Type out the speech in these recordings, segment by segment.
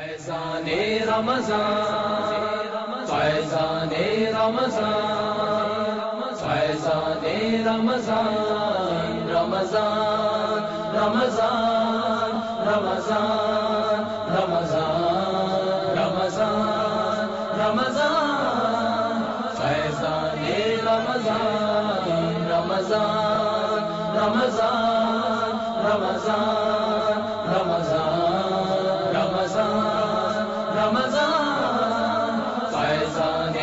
فیضان رمضان، فیضان رمضان، فیضان رمضان، رمضان رمضان رمضان رمضان رمضان رمضان، فیضان رمضان، رمضان رمضان رمضان رمضان رمضان رمضان، فیضان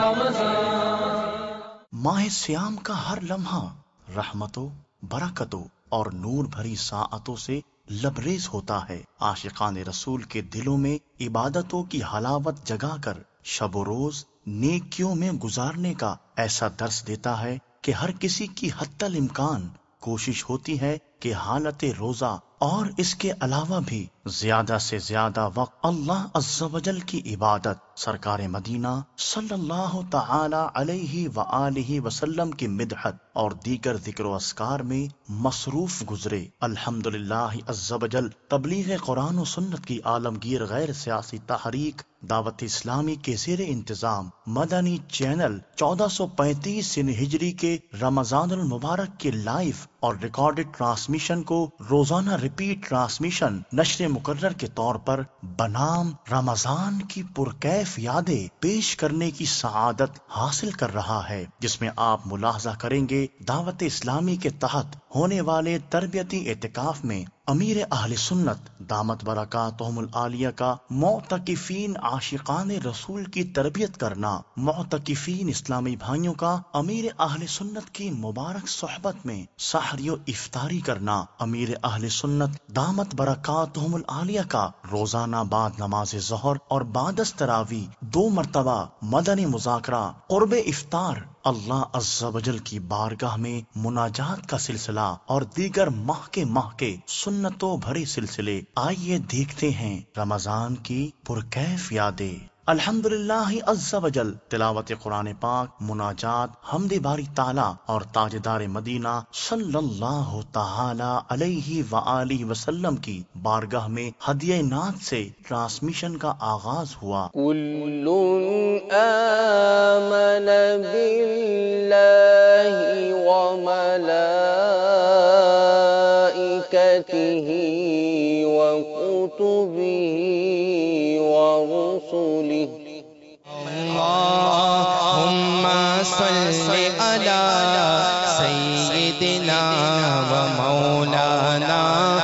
رمضان۔ ماہ سیام کا ہر لمحہ رحمتوں، برکتوں اور نور بھری ساعتوں سے لبریز ہوتا ہے۔ عاشقان رسول کے دلوں میں عبادتوں کی حلاوت جگا کر شب و روز نیکیوں میں گزارنے کا ایسا درس دیتا ہے کہ ہر کسی کی حتی الامکان کوشش ہوتی ہے کہ حالت روزہ اور اس کے علاوہ بھی زیادہ سے زیادہ وقت اللہ عز و جل کی عبادت، سرکار مدینہ صلی اللہ تعالی علیہ وآلہ وسلم کی مدحت اور دیگر ذکر و اذکار میں مصروف گزرے۔ الحمدللہ عز و جل تبلیغ قرآن و سنت کی عالمگیر غیر سیاسی تحریک دعوت اسلامی کے زیر انتظام مدنی چینل 1435 سن ہجری کے رمضان المبارک کے لائیو اور ریکارڈڈ ٹرانسمیشن کو روزانہ ریپیٹ ٹرانسمیشن نشر مقرر کے طور پر بنام رمضان کی پرکیف یادیں پیش کرنے کی سعادت حاصل کر رہا ہے، جس میں آپ ملاحظہ کریں گے دعوت اسلامی کے تحت ہونے والے تربیتی اعتکاف میں امیر اہل سنت دامت برکاتہم العالیہ کا معتکفین عاشقان رسول کی تربیت کرنا، معتکفین اسلامی بھائیوں کا امیر اہل سنت کی مبارک صحبت میں سحری و افطاری کرنا، امیر اہل سنت دامت برکاتہم العالیہ کا روزانہ بعد نماز ظہر اور بعد از تراویح 2 مرتبہ مدنی مذاکرہ قرب افطار، اللہ عز و جل کی بارگاہ میں مناجات کا سلسلہ اور دیگر ماہ کے سنتوں بھرے سلسلے۔ آئیے دیکھتے ہیں رمضان کی پرکیف یادیں۔ الحمدللہ عز و جل تلاوت قرآن پاک، مناجات، حمد باری تعالیٰ اور تاجدار مدینہ صلی اللہ تعالی علیہ وآلہ وسلم کی بارگاہ میں ہدیہ نعت سے ٹرانسمیشن کا آغاز ہوا۔ کل آمن باللہ وملائکتہ وکتبہ ورسلہ اللہم صلی علی سیدنا و مولانا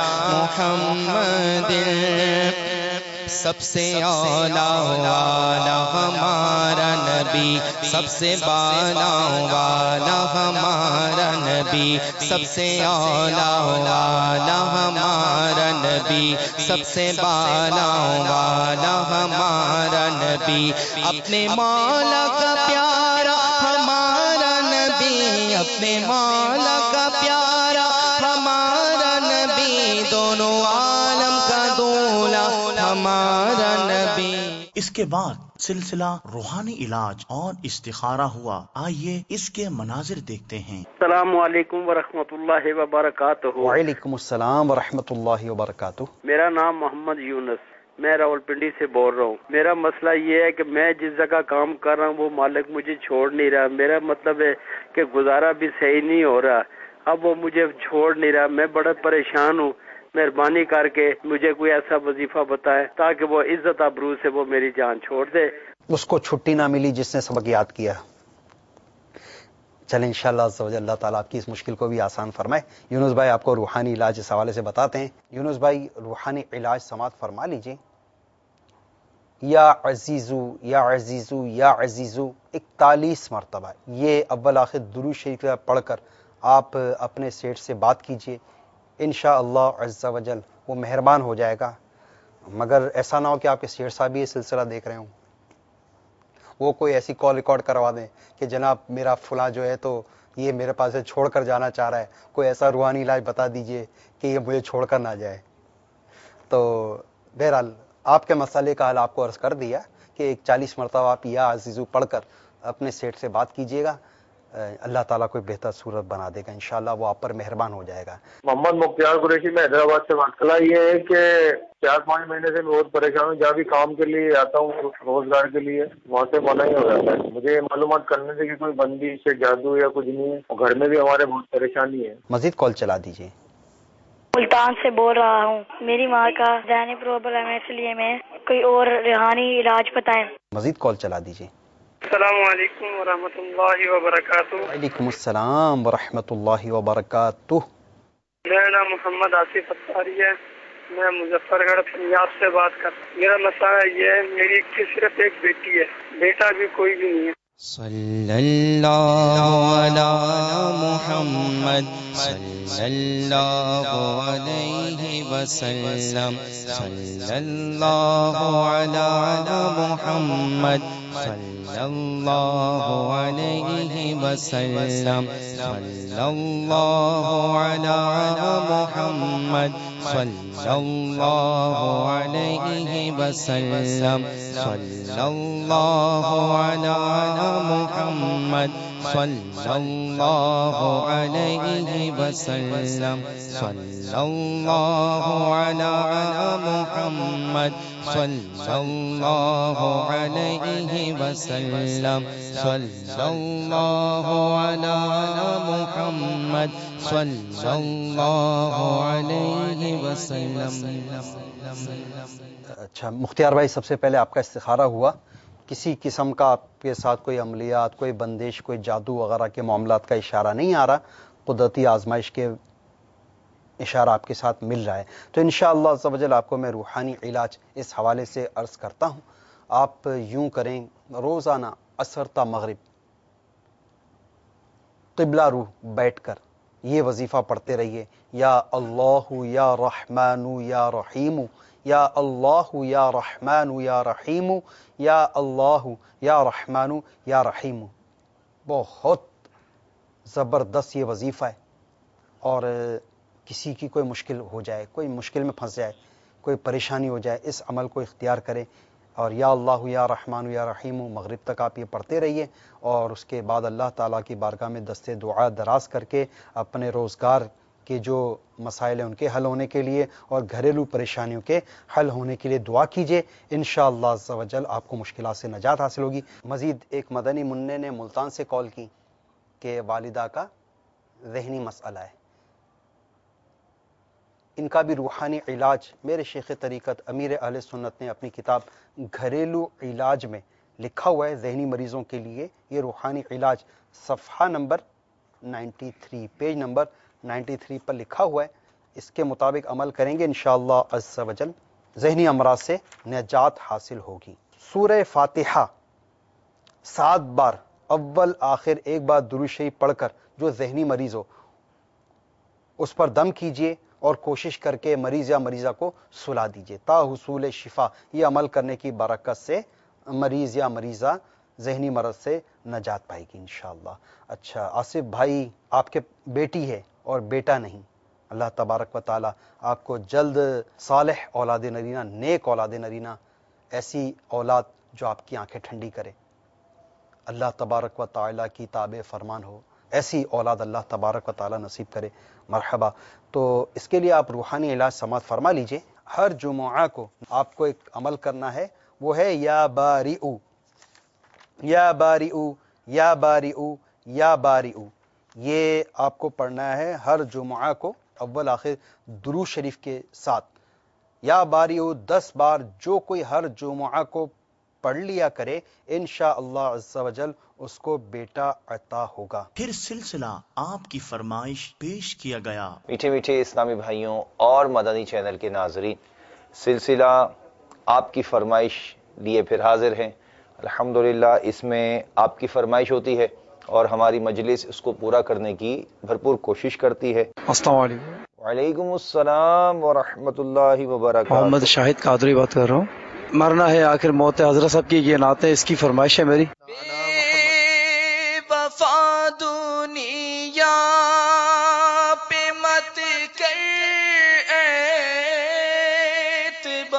محمد، سب سے اعلیٰ والا ہمارا نبی، سب سے بالا والا ہمارا نبی، سب سے اعلیٰ والا ہمارا نبی، سب سے بالا والا ہمارا نبی، اپنے مولا کا پیارا ہمارا نبی، اپنے مولا کا پیارا ہمارا نبی، دونوں عالم کا دولا ہمارا نبی۔ اس کے بعد سلسلہ روحانی علاج اور استخارہ ہوا۔ آئیے اس کے مناظر دیکھتے ہیں۔ السلام علیکم ورحمۃ اللہ وبرکاتہ۔ وعلیکم السلام ورحمۃ اللہ وبرکاتہ۔ میرا نام محمد یونس، میں راولپنڈی سے بول رہا ہوں۔ میرا مسئلہ یہ ہے کہ میں جس جگہ کام کر رہا ہوں وہ مالک مجھے چھوڑ نہیں رہا۔ میرا مطلب ہے کہ گزارا بھی صحیح نہیں ہو رہا، اب وہ مجھے چھوڑ نہیں رہا، میں بڑا پریشان ہوں۔ مہربانی کر کے مجھے کوئی ایسا وظیفہ بتائے تاکہ وہ عزت آبرو سے وہ میری جان چھوڑ دے۔ اس کو چھٹی نہ ملی جس نے سبق یاد کیا۔ چلیں انشاءاللہ عز و جل اللہ تعالیٰ آپ کی اس مشکل کو بھی آسان فرمائے۔ یونس بھائی آپ کو روحانی علاج اس حوالے سے بتاتے ہیں۔ یونس بھائی روحانی علاج سماعت فرما لیجئے۔ یا عزیزو یا عزیزو یا عزیزو 41 مرتبہ، یہ اول آخر درود شریف پڑھ کر آپ اپنے سیٹ سے بات کیجئے، انشاءاللہ عز و جل وہ مہربان ہو جائے گا۔ مگر ایسا نہ ہو کہ آپ کے سیٹ صاحب بھی یہ سلسلہ دیکھ رہے ہوں، وہ کوئی ایسی کال ریکارڈ کروا دیں کہ جناب میرا فلاں جو ہے تو یہ میرے پاس سے چھوڑ کر جانا چاہ رہا ہے، کوئی ایسا روحانی علاج بتا دیجئے کہ یہ مجھے چھوڑ کر نہ جائے۔ تو بہرحال آپ کے مسئلے کا حل آپ کو عرض کر دیا کہ 40 مرتبہ آپ یا عزیزو پڑھ کر اپنے سیٹ سے بات کیجئے گا، اللہ تعالیٰ کوئی بہتر صورت بنا دے گا انشاءاللہ، وہ آپ پر مہربان ہو جائے گا۔ محمد مختار قریشی، میں حیدرآباد سے بات کر رہا۔ یہ ہے کہ 4-5 مہینے سے میں بہت پریشان ہوں، جہاں بھی کام کے لیے آتا ہوں روزگار کے لیے وہاں سے منع ہی ہو جاتا ہے۔ مجھے معلومات کرنے سے کہ کوئی بندی سے جادو یا کچھ نہیں ہے، اور گھر میں بھی ہمارے بہت پریشانی ہے۔ مزید کال چلا دیجیے۔ ملتان سے بول رہا ہوں، میری ماں کا ذہنی پرابلم ہے، اس لیے میں کوئی اور روحانی علاج بتائیں۔ مزید کال چلا دیجیے۔ السلام علیکم ورحمۃ اللہ وبرکاتہ۔ وعلیکم السلام ورحمۃ اللہ وبرکاتہ۔ میرا نام محمد آصف اتاری ہے، میں مظفر گڑھ پنجاب سے بات کر رہا ہوں۔ میرا مسئلہ یہ ہے، میری صرف ایک بیٹی ہے، بیٹا بھی کوئی بھی نہیں ہے۔ صلی اللہ علی محمد صلی اللہ علیہ وسلم، صلی اللہ علی محمد صلی اللہ علیہ وسلم، صلی اللہ علی محمد صلی اللہ علیہ وسلم، صلی اللہ علی محمد صلی اللہ علیہ وسلم، صلی اللہ علی محمد صلی اللہ علیہ وسلم، صلی اللہ علی محمد صلی اللہ علیہ وسلم۔ اچھا مختار بھائی، سب سے پہلے آپ کا استخارہ ہوا، کسی قسم کا آپ کے ساتھ کوئی عملیات، کوئی بندش، کوئی جادو وغیرہ کے معاملات کا اشارہ نہیں آ رہا، قدرتی آزمائش کے اشارہ آپ کے ساتھ مل رہا ہے۔ تو انشاءاللہ عز و جل آپ کو میں روحانی علاج اس حوالے سے عرض کرتا ہوں۔ آپ یوں کریں، روزانہ عصر تا مغرب قبلہ روح بیٹھ کر یہ وظیفہ پڑھتے رہیے، یا اللہ یا رحمان یا رحیم، یا اللہ یا رحمان یا رحیم، یا اللہ یا رحمان یا رحیم۔ بہت زبردست یہ وظیفہ ہے، اور کسی کی کوئی مشکل ہو جائے، کوئی مشکل میں پھنس جائے، کوئی پریشانی ہو جائے، اس عمل کو اختیار کریں، اور یا اللہ یا رحمان یا رحیم مغرب تک آپ یہ پڑھتے رہیے، اور اس کے بعد اللہ تعالیٰ کی بارگاہ میں دست دعا دراز کر کے اپنے روزگار کے جو مسائل ہیں ان کے حل ہونے کے لیے اور گھریلو پریشانیوں کے حل ہونے کے لیے دعا کیجیے، انشاءاللہ عز و جل آپ کو مشکلات سے نجات حاصل ہوگی۔ مزید ایک مدنی منع نے ملتان سے کال کی کہ والدہ کا ذہنی مسئلہ ہے، ان کا بھی روحانی علاج میرے شیخ طریقت امیر اہل سنت نے اپنی کتاب گھریلو علاج میں لکھا ہوا ہے، ذہنی مریضوں کے لیے یہ روحانی علاج، صفحہ نمبر 93، پیج نمبر 93 پر لکھا ہوا ہے، اس کے مطابق عمل کریں گے انشاءاللہ عز و جل ذہنی امراض سے نجات حاصل ہوگی۔ سورہ فاتحہ 7 بار اول آخر ایک بار درود شریف پڑھ کر جو ذہنی مریض ہو اس پر دم کیجئے اور کوشش کر کے مریض یا مریضہ کو سلا دیجئے تا حصول شفا۔ یہ عمل کرنے کی برکت سے مریض یا مریضہ ذہنی مرض سے نجات پائے گی انشاءاللہ۔ اچھا آصف بھائی، آپ کے بیٹی ہے اور بیٹا نہیں، اللہ تبارک و تعالی آپ کو جلد صالح اولاد نرینہ، نیک اولاد نرینہ، ایسی اولاد جو آپ کی آنکھیں ٹھنڈی کرے، اللہ تبارک و تعالی کی تابع فرمان ہو، ایسی اولاد اللہ تبارک و تعالی نصیب کرے، مرحبا۔ تو اس کے لیے آپ روحانی علاج سماعت فرما لیجئے۔ ہر جمعہ کو آپ کو ایک عمل کرنا ہے، وہ ہے یا باریئو، یا باریئو، یا باریئو، یا باریئو۔ یہ آپ کو پڑھنا ہے ہر جمعہ کو اول آخر درود شریف کے ساتھ، یا باریئو 10 بار جو کوئی ہر جمعہ کو پڑھ لیا کرے انشاءاللہ عز و جل اس کو بیٹا عطا ہوگا۔ پھر سلسلہ آپ کی فرمائش پیش کیا گیا۔ میٹھے میٹھے اسلامی بھائیوں اور مدنی چینل کے ناظرین، سلسلہ آپ کی فرمائش لیے پھر حاضر ہیں۔ الحمدللہ اس میں آپ کی فرمائش ہوتی ہے اور ہماری مجلس اس کو پورا کرنے کی بھرپور کوشش کرتی ہے۔ السلام علیکم۔ وعلیکم السلام ورحمۃ اللہ وبرکاتہ۔ محمد شاہد قادری بات کر رہا ہوں۔ مرنا ہے آخر موت حضرت صاحب کی یہ نعت ہے، اس کی فرمائش ہے میری۔ بے وفا دنیا پہ مت کر اعتبار،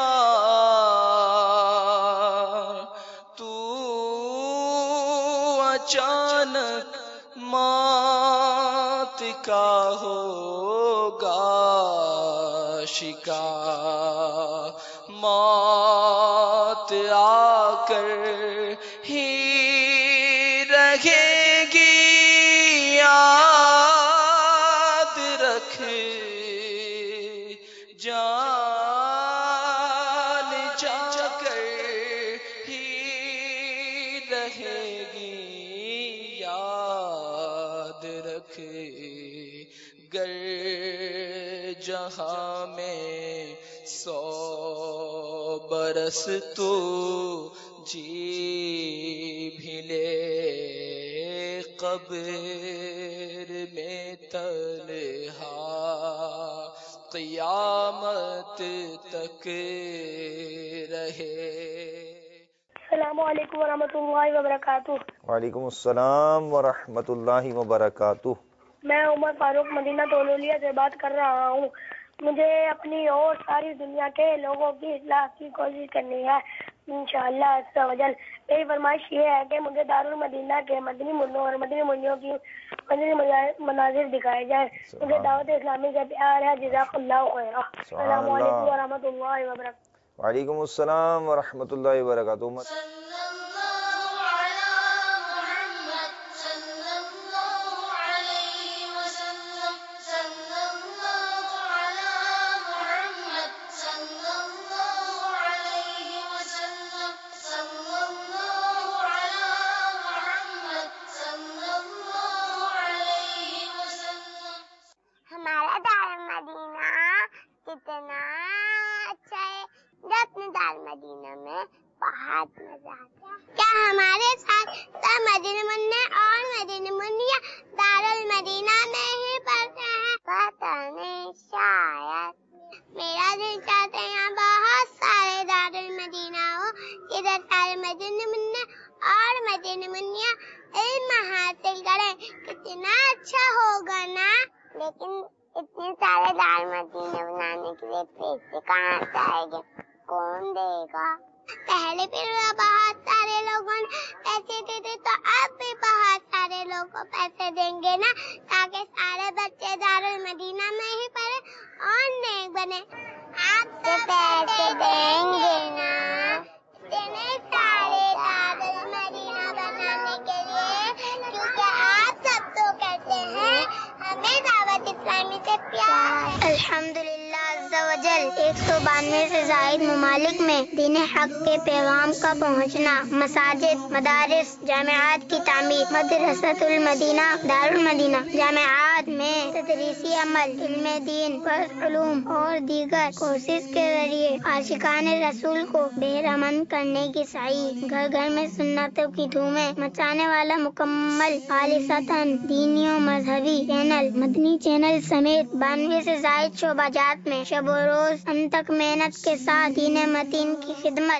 تو اچانک موت کا ہوگا شکار، موت آ کر ہی رہے گی یاد رکھ، جان جا کر ہی رہے گی یاد رکھ، گر جہاں میں 100 برس تو جی بھی لے، قبر میں تنہا قیامت تک رہے۔ السلام علیکم ورحمۃ اللہ وبرکاتہ۔ وعلیکم السلام ورحمۃ اللہ وبرکاتہ۔ میں عمر فاروق مدینہ تولولیا سے بات کر رہا ہوں۔ مجھے اپنی اور ساری دنیا کے لوگوں کی اصلاح کی کوشش کرنی ہے انشاءاللہ عز و جل۔ میری فرمائش یہ ہے کہ مجھے دارالمدینہ کے مدنی منوں اور مدنی منوں کی مدنی مناظر دکھائے جائیں۔ مجھے دعوت اسلامی سے پیار ہے۔ جزاک اللہ خیرا۔ السلام علیکم ورحمۃ اللہ وبرکاتہ۔ وعلیکم السلام ورحمۃ اللہ وبرکاتہ۔ ہمارا دارالمدینہ کتنا اچھا ہے، جو اپنے دارالمدینہ میں بہت مزہ آتا ہے۔ کیا ہمارے ساتھ سب مدنی منع اور مدنی منیا دارالمدینہ میں ہی پڑھتے ہیں؟ پتہ نہیں، شاید۔ میرا دل چاہتا ہے یہاں بہت سارے دارالمدینہ ہو، ادھر سارے مدنی منع اور مدنی منیا علم حاصل کریں، کتنا اچھا ہوگا نا۔ لیکن اتنے سارے دارالمدینہ بنانے کے لیے پیسے کہاں سے آئیں گے؟ کون دے گا؟ پہلے پھر بہت سارے لوگوں نے پیسے دیتے، تو اب بھی بہت سارے لوگوں کو پیسے دیں گے نا، تاکہ سارے بچے دارالمدینہ میں ہی پڑھیں اور نیک بنے۔ آپ تو پیسے دیں گے نا اتنے سارے دارالمدینہ بنانے کے لیے، کیونکہ آپ سب تو کہتے ہیں ہمیں دعوت اسلامی سے پیار ہے۔ الحمدللہ عز و جل 192 سے زائد ممالک میں دین حق کے پیغام کا پہنچنا، مساجد، مدارس، جامعات کی تعمیر، مدرسۃ المدینہ، دارالمدینہ، جامعات میں تدریسی عمل، علم دین، علوم اور دیگر کورسز کے ذریعے عاشقان رسول کو بہرمند کرنے کی سعی، گھر گھر میں سنتوں کی دھومیں مچانے والا مکمل خالصتاً دینی و مذہبی چینل مدنی چینل سمیت 92 سے زائد شعبہ جات میں شب و روز انتک محنت کے ساتھ دین متین کی خدمت۔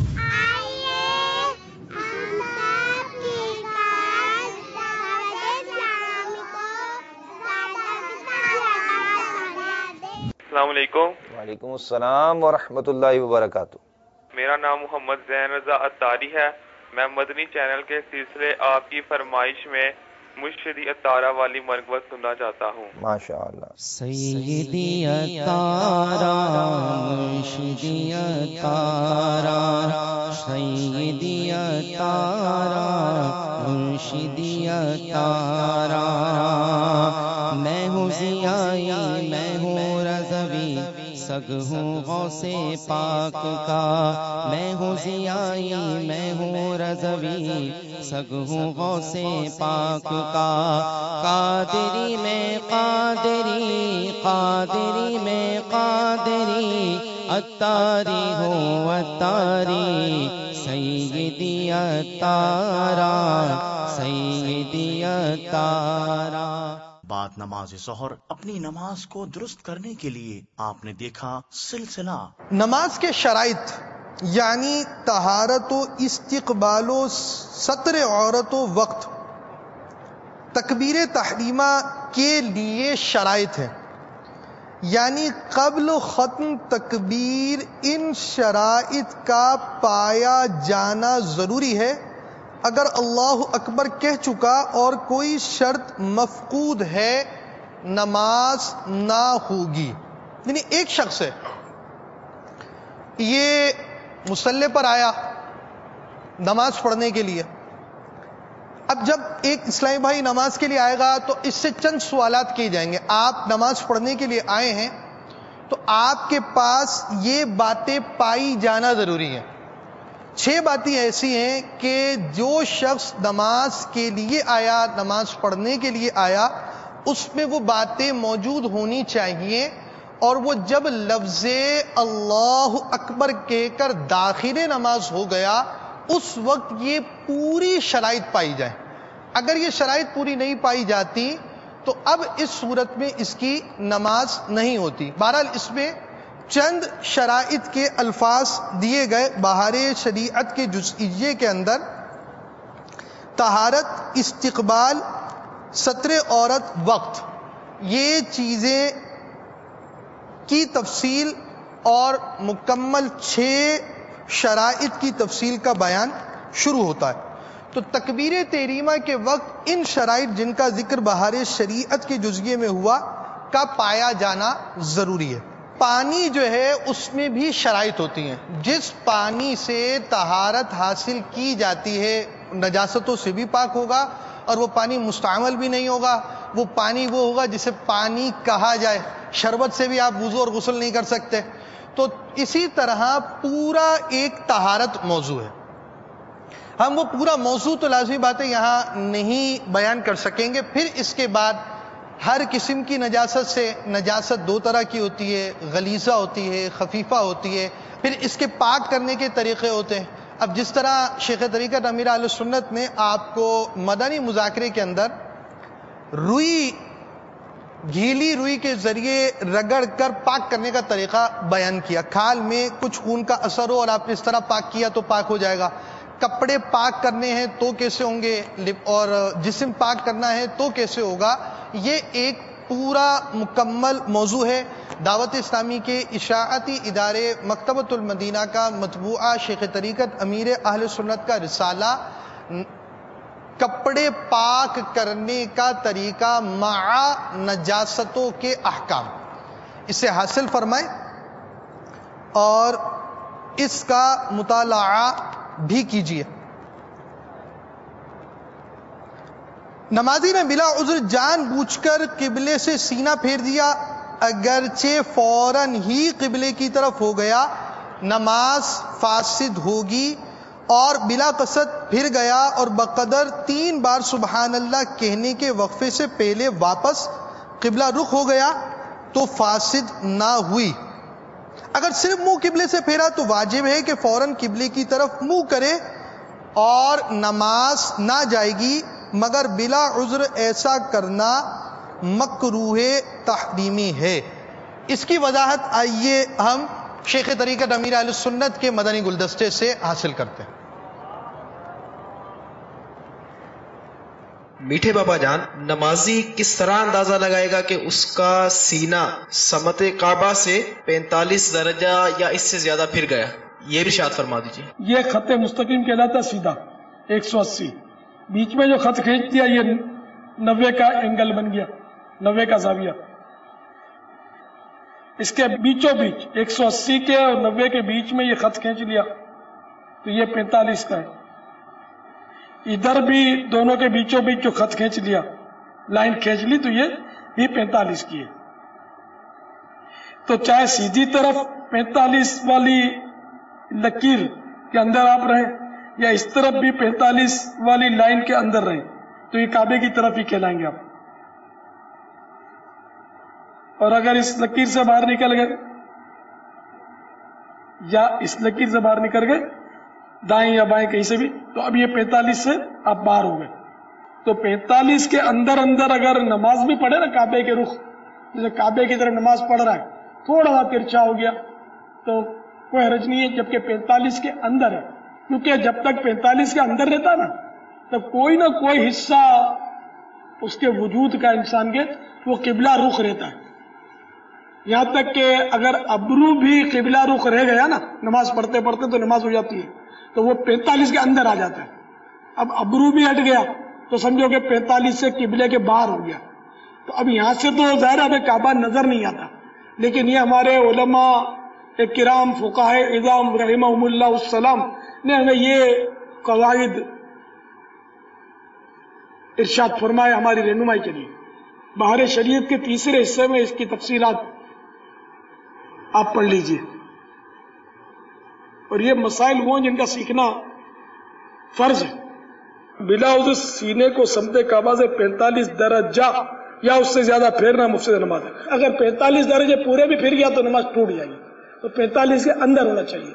السلام علیکم۔ وعلیکم السلام ورحمۃ اللہ وبرکاتہ۔ میرا نام محمد زین رضا اتاری ہے۔ میں مدنی چینل کے سلسلے آپ کی فرمائش میں مرشدی اتارا والی منقبت سننا چاہتا ہوں۔ ماشاء اللہ۔ سیدی اتارا مرشدی اتارا، سیدی اتارا مرشدی اتارا، میں ہوں ضیائی، میں ہوں رضوی، سگ ہوں غوث پاک کا، میں ہوں ضیائی، میں ہوں رضوی، سگ ہوں غوث پاک کا، قادری میں قادری، قادری میں قادری، اتاری ہوں اتاری، سیدی اتارا، سیدی اتارا۔ بعد نماز ظہر اپنی نماز کو درست کرنے کے لیے آپ نے دیکھا سلسلہ نماز کے شرائط، یعنی طہارت و استقبال و ستر عورت و وقت، تکبیر تحریمہ کے لیے شرائط ہیں، یعنی قبل ختم تکبیر ان شرائط کا پایا جانا ضروری ہے، اگر اللہ اکبر کہہ چکا اور کوئی شرط مفقود ہے نماز نہ ہوگی. یعنی ایک شخص ہے، یہ مصلی پر آیا نماز پڑھنے کے لیے. اب جب ایک اسلامی بھائی نماز کے لیے آئے گا تو اس سے چند سوالات کیے جائیں گے. آپ نماز پڑھنے کے لیے آئے ہیں تو آپ کے پاس یہ باتیں پائی جانا ضروری ہے. 6 باتیں ایسی ہیں کہ جو شخص نماز کے لیے آیا، نماز پڑھنے کے لیے آیا، اس میں وہ باتیں موجود ہونی چاہیے. اور وہ جب لفظ اللہ اکبر کہہ کر داخل نماز ہو گیا اس وقت یہ پوری شرائط پائی جائے. اگر یہ شرائط پوری نہیں پائی جاتی تو اب اس صورت میں اس کی نماز نہیں ہوتی. بہرحال اس میں چند شرائط کے الفاظ دیے گئے بہار شریعت کے جزئیے کے اندر. طہارت، استقبال، ستر عورت، وقت، یہ چیزیں کی تفصیل اور مکمل 6 شرائط کی تفصیل کا بیان شروع ہوتا ہے. تو تکبیر تحریمہ کے وقت ان شرائط جن کا ذکر بہار شریعت کے جزئیے میں ہوا کا پایا جانا ضروری ہے. پانی جو ہے اس میں بھی شرائط ہوتی ہیں. جس پانی سے طہارت حاصل کی جاتی ہے نجاستوں سے بھی پاک ہوگا اور وہ پانی مستعمل بھی نہیں ہوگا. وہ پانی وہ ہوگا جسے پانی کہا جائے. شربت سے بھی آپ وضو اور غسل نہیں کر سکتے. تو اسی طرح پورا ایک طہارت موضوع ہے. ہم وہ پورا موضوع تو لازمی باتیں یہاں نہیں بیان کر سکیں گے. پھر اس کے بعد ہر قسم کی نجاست سے، نجاست 2 طرح کی ہوتی ہے، غلیظہ ہوتی ہے، خفیفہ ہوتی ہے. پھر اس کے پاک کرنے کے طریقے ہوتے ہیں. اب جس طرح شیخ طریقت امیر اہل سنت نے آپ کو مدنی مذاکرے کے اندر روئی، گیلی روئی کے ذریعے رگڑ کر پاک کرنے کا طریقہ بیان کیا. کھال میں کچھ خون کا اثر ہو اور آپ نے اس طرح پاک کیا تو پاک ہو جائے گا. کپڑے پاک کرنے ہیں تو کیسے ہوں گے، اور جسم پاک کرنا ہے تو کیسے ہوگا، یہ ایک پورا مکمل موضوع ہے. دعوت اسلامی کے اشاعتی ادارے مکتبۃ المدینہ کا مطبوعہ شیخ طریقت امیر اہل سنت کا رسالہ کپڑے پاک کرنے کا طریقہ مع نجاستوں کے احکام، اسے حاصل فرمائیں اور اس کا مطالعہ بھی کیجیے. نمازی نے بلا عذر جان بوجھ کر قبلے سے سینہ پھیر دیا، اگرچہ فوراً ہی قبلے کی طرف ہو گیا، نماز فاسد ہوگی. اور بلا قصد پھر گیا اور بقدر 3 بار سبحان اللہ کہنے کے وقفے سے پہلے واپس قبلہ رخ ہو گیا تو فاسد نہ ہوئی. اگر صرف منہ قبلے سے پھیرا تو واجب ہے کہ فوراً قبلے کی طرف منہ کرے اور نماز نہ جائے گی، مگر بلا عذر ایسا کرنا مکروہ تحریمی ہے. اس کی وضاحت آئیے ہم شیخ طریقت امیر اہل سنت کے مدنی گلدستے سے حاصل کرتے ہیں. میٹھے بابا جان، نمازی کس طرح اندازہ لگائے گا کہ اس کا سینہ سمت کعبہ سے 45 درجہ یا اس سے زیادہ پھر گیا؟ یہ بھی ارشاد فرما دیجیے. یہ خط مستقیم کہلاتا سیدھا 180. بیچ میں جو خط کھینچ دیا یہ 90 کا اینگل بن گیا، 90 کا زاویہ. اس کے بیچوں بیچ 180 کے اور 90 کے بیچ میں یہ خط کھینچ لیا تو یہ 45 کا ہے. ادھر بھی دونوں کے بیچوں بیچ جو خط کھینچ لیا، لائن کھینچ لی تو یہ بھی 45 کی ہے. تو چاہے سیدھی طرف 45 والی لکیر کے اندر آپ رہیں یا اس طرف بھی 45 والی لائن کے اندر رہیں تو یہ کعبے کی طرف ہی کہلائیں گے آپ. اور اگر اس لکیر سے باہر نکل گئے یا اس لکیر سے باہر نکل گئے دائیں یا بائیں کہیں سے بھی تو اب یہ 45 سے آپ باہر ہو گئے. تو 45 کے اندر اندر اگر نماز بھی پڑھے نا کعبے کے رخ، جیسے کعبے کی طرف نماز پڑھ رہا ہے تھوڑا سا ترچھا ہو گیا تو کوئی حرج نہیں ہے، جبکہ 45 کے اندر ہے. کیونکہ جب تک 45 کے اندر رہتا نا تب کوئی نہ کوئی حصہ اس کے وجود کا انسان کے وہ قبلہ رخ رہتا ہے. یہاں تک کہ اگر ابرو بھی قبلہ رخ رہ گیا نا نماز پڑھتے پڑھتے تو نماز ہو جاتی ہے تو وہ 45 کے اندر آ جاتا ہے. اب ابرو بھی ہٹ گیا تو سمجھو کہ 45 سے قبلے کے باہر ہو گیا. تو اب یہاں سے تو ظاہر ہمیں کعبہ نظر نہیں آتا، لیکن یہ ہمارے علماء کرام فقہاء اعظام رحمہم اللہ السلام نے ہمیں یہ قواعد ارشاد فرمائے ہماری رہنمائی کے لیے. بہار شریعت کے تیسرے حصے میں اس کی تفصیلات آپ پڑھ لیجئے. اور یہ مسائل وہ ہیں جن کا سیکھنا فرض ہے. بلا عذر سینے کو سمت کعبہ سے 45 درجہ یا اس سے زیادہ پھیرنا مفسد نماز ہے. اگر 45 درجے پورے بھی پھر گیا تو نماز ٹوٹ جائے گی. تو 45 کے اندر ہونا چاہیے.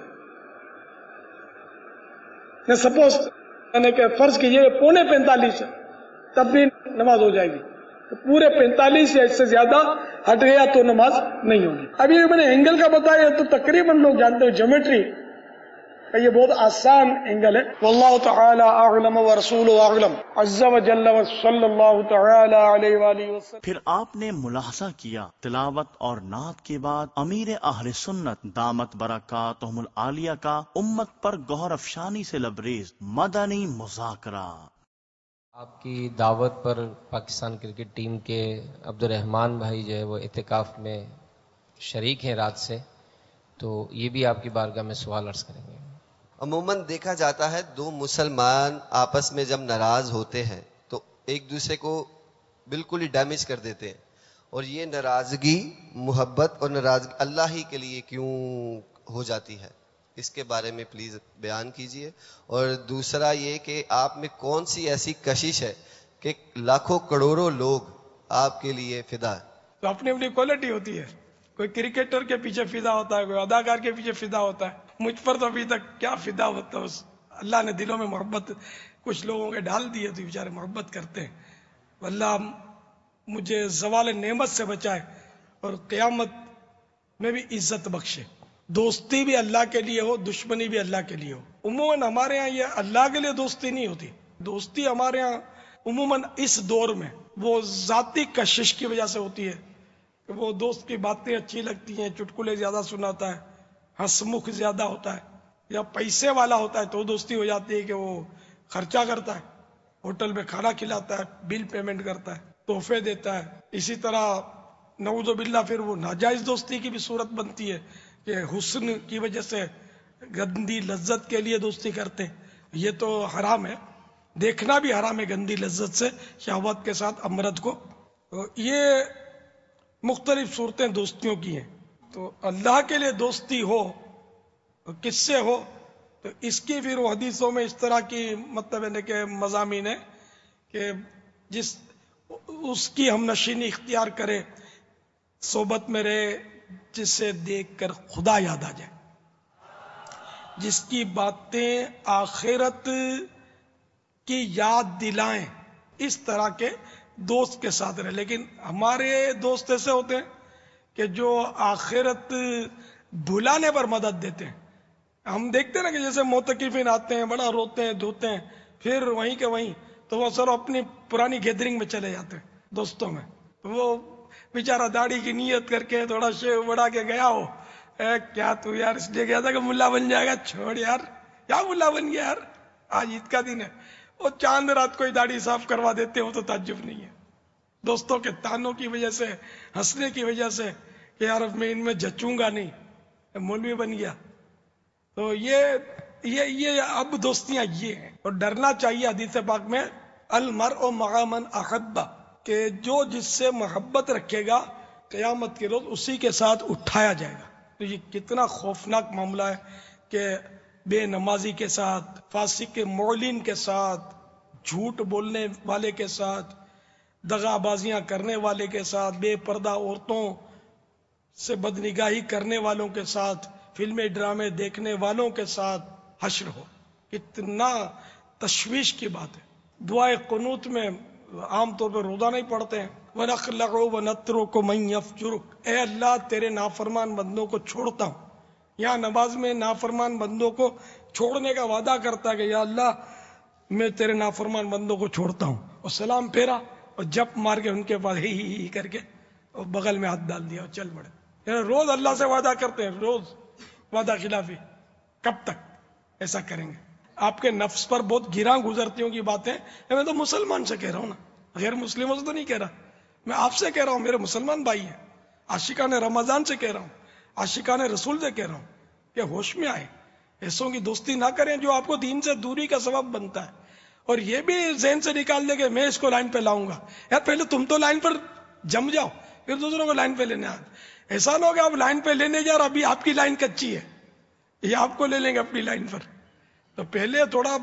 سپوز یعنی کہ فرض کیجیے 45.25 تب بھی نماز ہو جائے گی. تو پورے 45 یا اس سے زیادہ ہٹ گیا تو نماز نہیں ہوگی. ابھی میں نے اینگل کا بتایا تو تقریباً لوگ جانتے ہیں جیومیٹری یہ بہت آسان اینگل ہے. واللہ تعالی اعلم ورسولہ اعلم عز وجل وصلی اللہ تعالی علیہ وآلہ وسلم. پھر آپ نے ملاحظہ کیا تلاوت اور نعت کے بعد امیر اہل سنت دامت برکاتہم العالیہ کا امت پر گوہر افشانی سے لبریز مدنی مذاکرہ. آپ کی دعوت پر پاکستان کرکٹ ٹیم کے عبد الرحمان بھائی جو ہے وہ اعتکاف میں شریک ہیں رات سے، تو یہ بھی آپ کی بارگاہ میں سوال عرض کریں گے. عموماً دیکھا جاتا ہے دو مسلمان آپس میں جب ناراض ہوتے ہیں تو ایک دوسرے کو بالکل ہی ڈیمیج کر دیتے ہیں، اور یہ ناراضگی محبت اور ناراضگی اللہ ہی کے لیے کیوں ہو جاتی ہے، اس کے بارے میں پلیز بیان کیجئے. اور دوسرا یہ کہ آپ میں کون سی ایسی کشش ہے کہ لاکھوں کروڑوں لوگ آپ کے لیے فدا ہے. تو اپنی اپنی کوالٹی ہوتی ہے. کوئی کرکٹر کے پیچھے فدا ہوتا ہے، کوئی اداکار کے پیچھے فدا ہوتا ہے. مجھ پر تو ابھی تک کیا فدا ہوتا ہے، اللہ نے دلوں میں محبت کچھ لوگوں کے ڈال دی ہے تو بیچارے محبت کرتے ہیں. اللہ مجھے زوال نعمت سے بچائے اور قیامت میں بھی عزت بخشے. دوستی بھی اللہ کے لیے ہو، دشمنی بھی اللہ کے لیے ہو. عموماً ہمارے ہاں یہ اللہ کے لیے دوستی نہیں ہوتی. دوستی ہمارے ہاں عموماً اس دور میں وہ ذاتی کشش کی وجہ سے ہوتی ہے کہ وہ دوست کی باتیں اچھی لگتی ہیں، چٹکلے زیادہ سناتا ہے، ہنسمکھ زیادہ ہوتا ہے، یا پیسے والا ہوتا ہے تو دوستی ہو جاتی ہے کہ وہ خرچہ کرتا ہے، ہوٹل میں کھانا کھلاتا ہے، بل پیمنٹ کرتا ہے، تحفے دیتا ہے. اسی طرح نعوذ باللہ پھر وہ ناجائز دوستی کی بھی صورت بنتی ہے کہ حسن کی وجہ سے گندی لذت کے لیے دوستی کرتے ہیں. یہ تو حرام ہے، دیکھنا بھی حرام ہے گندی لذت سے شہوت کے ساتھ امرد کو. یہ مختلف صورتیں دوستیوں کی ہیں. تو اللہ کے لیے دوستی ہو کس سے ہو تو اس کی پھر وہ حدیثوں میں اس طرح کی مطلب ہے کہ مضامین ہے کہ جس اس کی ہم نشینی اختیار کرے، صحبت میں رہے جسے دیکھ کر خدا یاد آ جائے، جس کی باتیں آخرت کی یاد دلائیں، اس طرح کے دوست کے ساتھ رہے. لیکن ہمارے دوست ایسے ہوتے ہیں کہ جو آخرت بھلانے پر مدد دیتے ہیں. ہم دیکھتے ہیں نا کہ جیسے معتکفین آتے ہیں، بڑا روتے ہیں دھوتے ہیں، پھر وہیں کے وہیں تو وہ سر اپنی پرانی گیدرنگ میں چلے جاتے ہیں دوستوں میں. وہ بیچارہ داڑھی کی نیت کر کے تھوڑا شیو بڑھا کے گیا ہو، کیا تو یار اس لیے گیا تھا کہ ملا بن جائے گا، چھوڑ یار کیا ملا بن گیا یار، آج عید کا دن ہے. وہ چاند رات کوئی داڑھی صاف کروا دیتے ہو تو تعجب نہیں ہے. دوستوں کے تانوں کی وجہ سے، ہنسنے کی وجہ سے کہ یار میں ان میں جچوں گا نہیں، مولوی بن گیا. تو یہ اب دوستیاں یہ ہیں. اور ڈرنا چاہیے حدیث پاک میں المرء مع من احب، کہ جو جس سے محبت رکھے گا قیامت کے روز اسی کے ساتھ اٹھایا جائے گا. تو یہ کتنا خوفناک معاملہ ہے کہ بے نمازی کے ساتھ، فاسق معلن کے ساتھ، جھوٹ بولنے والے کے ساتھ، دغا بازیاں کرنے والے کے ساتھ، بے پردہ عورتوں سے بدنگاہی کرنے والوں کے ساتھ، فلمیں ڈرامے دیکھنے والوں کے ساتھ حشر ہو. کتنا تشویش کی بات ہے. دعائے قنوت میں عام طور پہ روزہ نہیں پڑھتے ہیں، وَنَخْلَعُ وَنَتْرُكُ مَن يَفْجُرُكَ، اے اللہ تیرے نافرمان بندوں کو چھوڑتا ہوں. یہاں نماز میں نافرمان بندوں کو چھوڑنے کا وعدہ کرتا ہے کہ یا اللہ میں تیرے نافرمان بندوں کو چھوڑتا ہوں، اور سلام پھیرا اور جپ مار کے ان کے پاس ہی کر کے اور بغل میں ہاتھ ڈال دیا اور چل پڑے. یعنی روز اللہ سے وعدہ کرتے ہیں، روز وعدہ خلافی. کب تک ایسا کریں گے؟ آپ کے نفس پر بہت گراں گزرتی ہوں کی باتیں، میں تو مسلمان سے کہہ رہا ہوں نا، غیر مسلموں سے تو نہیں کہہ رہا، میں آپ سے کہہ رہا ہوں، میرے مسلمان بھائی ہیں، عاشقان رمضان سے کہہ رہا ہوں، عاشقان رسول سے کہہ رہا ہوں کہ ہوش میں آئے، ایسوں کی دوستی نہ کریں جو آپ کو دین سے دوری کا سبب بنتا ہے. اور یہ بھی ذہن سے نکال دے کہ میں اس کو لائن پہ لاؤں گا. یار پہلے تم تو لائن پر جم جاؤ، پھر دوسروں کو لائن پہ لینے آئے. ایسا نہ ہو کہ آپ لائن پہ لینے جا رہے، ابھی آپ کی لائن کچی ہے، یہ آپ کو لے لیں گے اپنی لائن پر. تو پہلے تھوڑا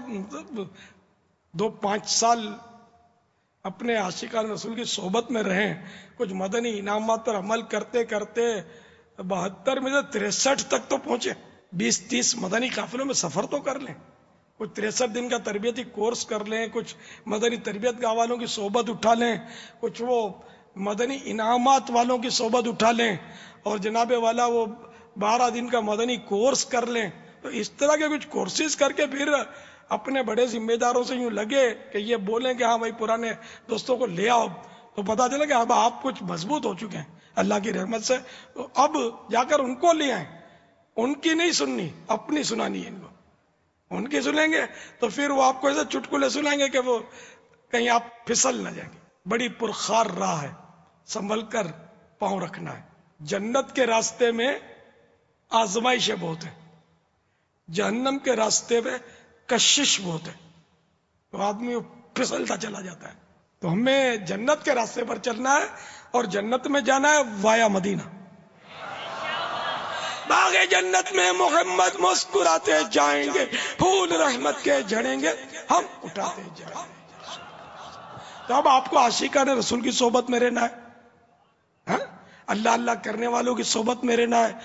2-5 سال اپنے عاشقان رسول کی صحبت میں رہیں، کچھ مدنی انعامات پر عمل کرتے کرتے 72 میں سے 63 تک تو پہنچے. 20-30 مدنی قافلوں میں سفر تو کر لیں، کچھ 63 دن کا تربیتی کورس کر لیں، کچھ مدنی تربیت گاہ والوں کی صحبت اٹھا لیں، کچھ وہ مدنی انعامات والوں کی صحبت اٹھا لیں، اور جناب والا وہ 12 دن کا مدنی کورس کر لیں. تو اس طرح کے کچھ کورسز کر کے پھر اپنے بڑے ذمہ داروں سے یوں لگے کہ یہ بولیں کہ ہاں بھائی پرانے دوستوں کو لے آؤ، تو پتا چلا کہ اب آپ کچھ مضبوط ہو چکے ہیں اللہ کی رحمت سے. تو اب جا کر ان کو لے آئیں، ان کی نہیں سننی، اپنی سنانی ہے ان کو. ان کی سنیں گے تو پھر وہ آپ کو ایسے چٹکلے سنائیں گے کہ وہ کہیں آپ پھسل نہ جائیں گے. بڑی پرخار راہ ہے، سنبھل کر پاؤں رکھنا ہے. جنت کے راستے میں آزمائشیں بہت ہیں، جہنم کے راستے میں کشش بہت ہے، تو آدمی پھسلتا چلا جاتا ہے. تو ہمیں جنت کے راستے پر چلنا ہے اور جنت میں جانا ہے وایا مدینہ. باغ جنت میں محمد مسکراتے جائیں گے، پھول رحمت کے جھڑیں گے، ہم اٹھاتے جائیں گے. تو اب آپ کو عاشقان رسول کی صحبت میں رہنا ہے، اللہ اللہ کرنے والوں کی صحبت میں رہنا ہے،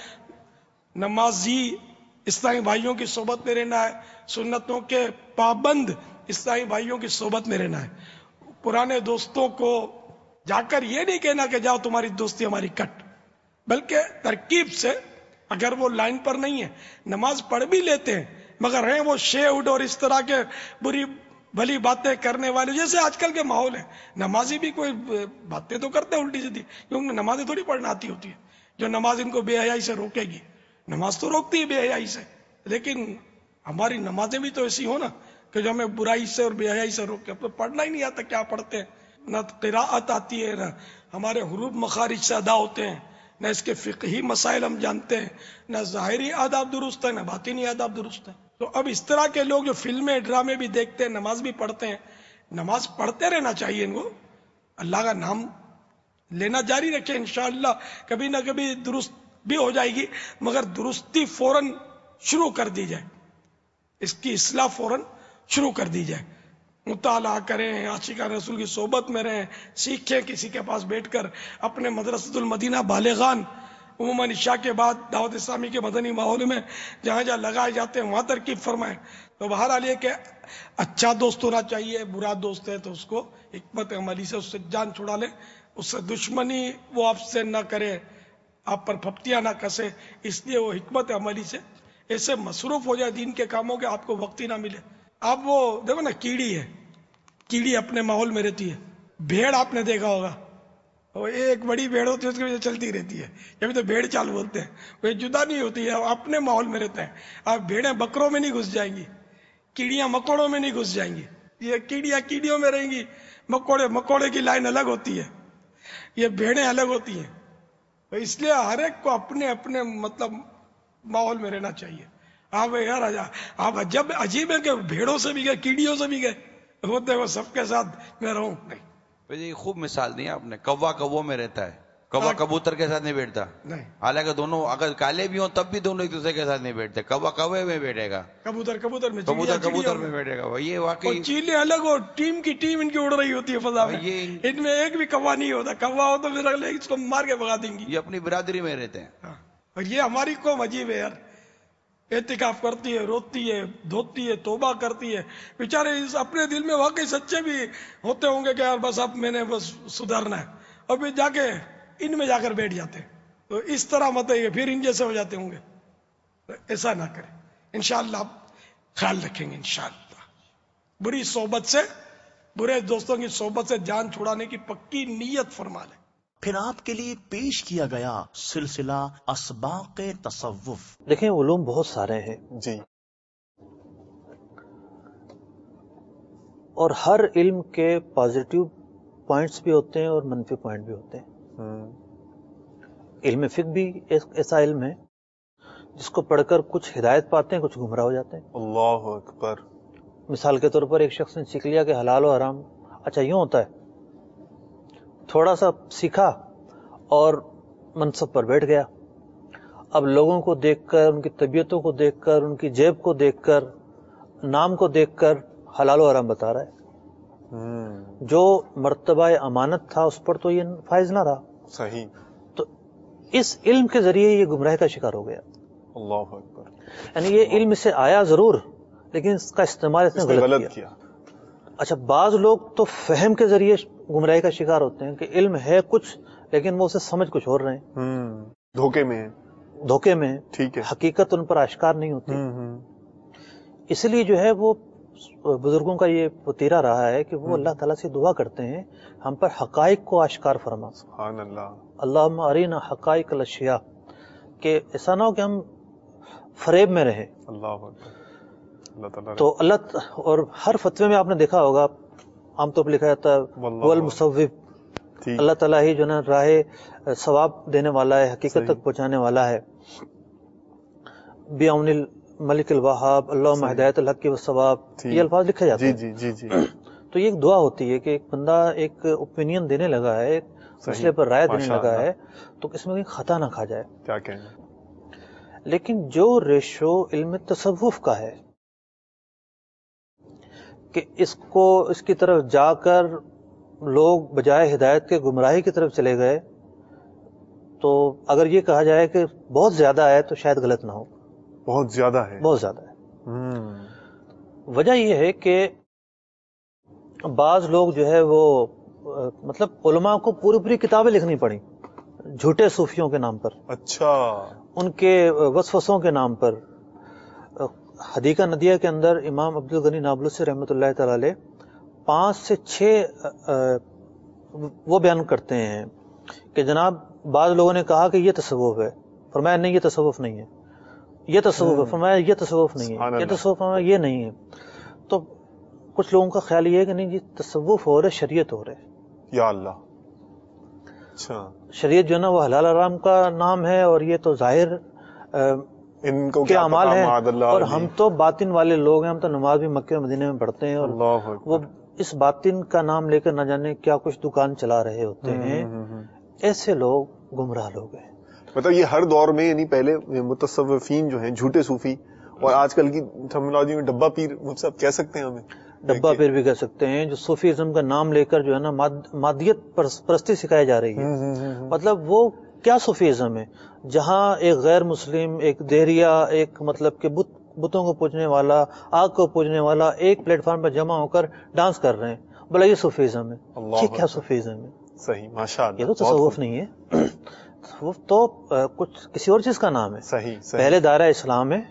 نمازی اسلامی بھائیوں کی صحبت میں رہنا ہے، سنتوں کے پابند اسلامی بھائیوں کی صحبت میں رہنا ہے. پرانے دوستوں کو جا کر یہ نہیں کہنا کہ جاؤ تمہاری دوستی ہماری کٹ، بلکہ ترکیب سے، اگر وہ لائن پر نہیں ہے، نماز پڑھ بھی لیتے ہیں مگر ہیں وہ شیوڈ اور اس طرح کے بری بھلی باتیں کرنے والے، جیسے آج کل کے ماحول ہے. نمازی بھی کوئی باتیں تو کرتے ہیں الٹی سیدھی، کیونکہ نمازیں تھوڑی پڑھنا آتی ہوتی ہے. جو نماز ان کو بے حیائی سے روکے گی، نماز تو روکتی ہے بے حیائی سے، لیکن ہماری نمازیں بھی تو ایسی ہو نا کہ جو ہمیں برائی سے اور بے حیائی سے روکے. اب تو پڑھنا ہی نہیں آتا کیا پڑھتے ہیں، نہ قراءت آتی ہے، نہ ہمارے حروف مخارج سے ادا ہوتے ہیں، نہ اس کے فقہی مسائل ہم جانتے ہیں، نہ ظاہری آداب درست ہے، نہ باطنی آداب درست ہے. تو اب اس طرح کے لوگ جو فلمیں ڈرامے بھی دیکھتے ہیں، نماز بھی پڑھتے ہیں، نماز پڑھتے رہنا چاہیے ان کو، اللہ کا نام لینا جاری رکھیں، انشاءاللہ کبھی نہ کبھی درست بھی ہو جائے گی، مگر درستی فوراً شروع کر دی جائے، اس کی اصلاح فوراً شروع کر دی جائے. مطالعہ کریں، عاشقان رسول کی صحبت میں رہیں، سیکھیں کسی کے پاس بیٹھ کر. اپنے مدرسۃ المدینہ بالغان عموماً عشاء کے بعد دعوت اسلامی کے مدنی ماحول میں جہاں جہاں لگائے جاتے ہیں وہاں ترکیب فرمائیں. تو بہرحال یہ کہ اچھا دوست ہونا چاہیے، برا دوست ہے تو اس کو حکمت عملی سے اس سے جان چھڑا لیں، اس سے دشمنی وہ آپ سے نہ کرے، آپ پر پھپتیاں نہ کسے، اس لیے وہ حکمت عملی سے ایسے مصروف ہو جائے دین کے کاموں کے آپ کو وقت ہی نہ ملے. آپ وہ دیکھو نا، کیڑی ہے، کیڑی اپنے ماحول میں رہتی ہے. بھیڑ آپ نے دیکھا ہوگا، وہ ایک بڑی بھیڑ ہوتی ہے اس کی وجہ چلتی رہتی ہے، جب تو بھیڑ چال بولتے ہیں، وہ جدا نہیں ہوتی ہے، اپنے ماحول میں رہتے ہیں. آپ بھیڑیں بکروں میں نہیں گھس جائیں گی، کیڑیاں مکوڑوں میں نہیں گھس جائیں گی. یہ کیڑیاں کیڑیوں میں رہیں گی، مکوڑے کی لائن الگ ہوتی ہے، یہ بھیڑیں الگ ہوتی ہیں. تو اس لیے ہر ایک کو اپنے اپنے مطلب ماحول میں رہنا چاہیے. آپ یار آپ جب عجیب ہے کہ بھیڑوں سے بھی گئے، کیڑیوں سے بھی گئے، ہوتے وہ سب کے ساتھ میں رہوں نہیں. یہ خوب مثال دی آپ نے. کوا کووں میں رہتا ہے، کوا کبوتر کے ساتھ نہیں بیٹھتا، حالانکہ دونوں اگر کالے بھی ہوں تب بھی دونوں ایک دوسرے کے ساتھ نہیں بیٹھتے. کوا کوے میں بیٹھے گا، کبوتر میں، کبوتر میں بیٹھے گا. یہ واقعی چیلیں الگ ہو، ٹیم کی ٹیم ان کی اڑ رہی ہوتی ہے فضا میں، ان میں ایک بھی کوا نہیں ہوتا. کوا ہو تو پھر اگلے اس کو مار کے بھگا دیں گی. یہ اپنی برادری میں رہتے ہیں. اور یہ ہماری قوم عجیب ہے یار، اعتکاف کرتی ہے، روتی ہے، دھوتی ہے، توبہ کرتی ہے. بیچارے اپنے دل میں واقعی سچے بھی ہوتے ہوں گے کہ یار بس اب میں نے بس سدھرنا ہے، اور پھر جا کے ان میں جا کر بیٹھ جاتے ہیں. تو اس طرح مت ہے پھر ان جیسے ہو جاتے ہوں گے. تو ایسا نہ کریں، انشاءاللہ آپ خیال رکھیں گے. انشاءاللہ بری صحبت سے، برے دوستوں کی صحبت سے جان چھڑانے کی پکی نیت فرما لیں. پھر آپ کے لیے پیش کیا گیا سلسلہ اسباق تصوف. دیکھیں علوم بہت سارے ہیں جی، اور ہر علم کے پازیٹیو پوائنٹس بھی ہوتے ہیں اور منفی پوائنٹ بھی ہوتے ہیں. علم فقہ بھی ایسا علم ہے جس کو پڑھ کر کچھ ہدایت پاتے ہیں، کچھ گمراہ ہو جاتے ہیں. اللہ اکبر. مثال کے طور پر ایک شخص نے سیکھ لیا کہ حلال و حرام اچھا یوں ہوتا ہے، تھوڑا سا سیکھا اور منصب پر بیٹھ گیا. اب لوگوں کو دیکھ کر، ان کی طبیعتوں کو دیکھ کر، ان کی جیب کو دیکھ کر، نام کو دیکھ کر حلال و حرام بتا رہا ہے. جو مرتبہ امانت تھا اس پر تو یہ فائز نہ رہا. صحیح. تو اس علم کے ذریعے یہ گمراہی کا شکار ہو گیا. اللہ اکبر. یعنی یہ علم سے آیا ضرور لیکن اس کا استعمال اس نے غلط کیا. اچھا بعض لوگ تو فہم کے ذریعے گمراہی کا شکار ہوتے ہیں کہ علم ہے کچھ لیکن وہ اسے سمجھ کچھ اور رہے ہیں، دھوکے میں ٹھیک ہے، حقیقت ان پر آشکار نہیں ہوتی. اس لیے جو ہے وہ بزرگوں کا یہ وتیرہ رہا ہے کہ وہ اللہ تعالیٰ سے دعا کرتے ہیں ہم پر حقائق کو آشکار فرما. سبحان اللہ. اللہم ارینا حقائق الاشیاء، کہ ایسا نہ ہو کہ ہم فریب میں رہیں. اللہ تعالیٰ تو اللہ اور ہر فتوے میں آپ نے دیکھا ہوگا عام طور پر لکھا جاتا ہے والمصوب، اللہ تعالیٰ ہی جو نا راہ ثواب دینے والا ہے، حقیقت تک پہنچانے والا ہے. بعون الملک الوہاب اللہم ہدایت الحق والثواب، یہ الفاظ لکھے جاتے ہیں. تو یہ ایک دعا ہوتی ہے کہ ایک بندہ ایک اوپینین دینے لگا ہے، ایک مسئلے پر رائے دینے لگا ہے تو اس میں کہیں خطا نہ کھا جائے. کیا کہنا. لیکن جو ریشو علم تصوف کا ہے کہ اس کی طرف جا کر لوگ بجائے ہدایت کے گمراہی کی طرف چلے گئے، تو اگر یہ کہا جائے کہ بہت زیادہ ہے تو شاید غلط نہ ہو. بہت زیادہ ہے. بہت زیادہ ہے. وجہ یہ ہے کہ بعض لوگ جو ہے وہ مطلب علماء کو پوری کتابیں لکھنی پڑی جھوٹے صوفیوں کے نام پر، اچھا ان کے وسوسوں کے نام پر. حدیقہ ندیہ کے اندر امام عبدالغنی نابلسی رحمۃ اللہ تعالی علیہ 5 سے 6 وہ بیان کرتے ہیں کہ جناب بعض لوگوں نے کہا کہ یہ تصوف ہے، فرمایا نہیں یہ تصوف نہیں ہے. یہ تصوف ہے، فرمایا یہ تصوف نہیں ہے. یہ تصوف، فرمایا یہ نہیں ہے. تو کچھ لوگوں کا خیال یہ ہے کہ نہیں جی تصوف ہو رہا ہے، شریعت ہو رہا ہے. یا اللہ. اچھا شریعت جو ہے نا وہ حلال حرام کا نام ہے اور یہ تو ظاہر ان کو کیا اعمال ہیں، اور ہم تو باطن والے لوگ ہیں، ہم تو نماز بھی مکے اور مدینے میں پڑھتے ہیں، اور وہ اس باطن کا نام لے کر نہ جانے کیا کچھ دکان چلا رہے ہوتے ہیں. ایسے لوگ گمراہ لوگ ہیں. مطلب یہ ہر دور میں، یعنی پہلے متصوفین جو ہیں جھوٹے صوفی، اور آج کل کی ٹرمینالوجی میں ڈبہ پیر صاحب کہہ سکتے ہیں ہمیں، ڈبہ پیر بھی کہہ سکتے ہیں، جو صوفیزم کا نام لے کر جو ہے نا مادیت پرستی سکھائی جا رہی ہے. مطلب وہ کیا صوفیزم ہے جہاں ایک غیر مسلم، ایک دیریا، ایک مطلب کہ بتوں کو پوجنے والا، آگ کو پوجنے والا ایک پلیٹ فارم پر جمع ہو کر ڈانس کر رہے ہیں، بلا یہ صوفیزم ہے. یہ کیا صوفیزم ہے؟ صحیح، ماشاءاللہ. یہ تو تصوف نہیں ہے، تصوف تو کچھ کسی اور چیز کا نام ہے. صحیح. پہلے دائرہ اسلام ہے،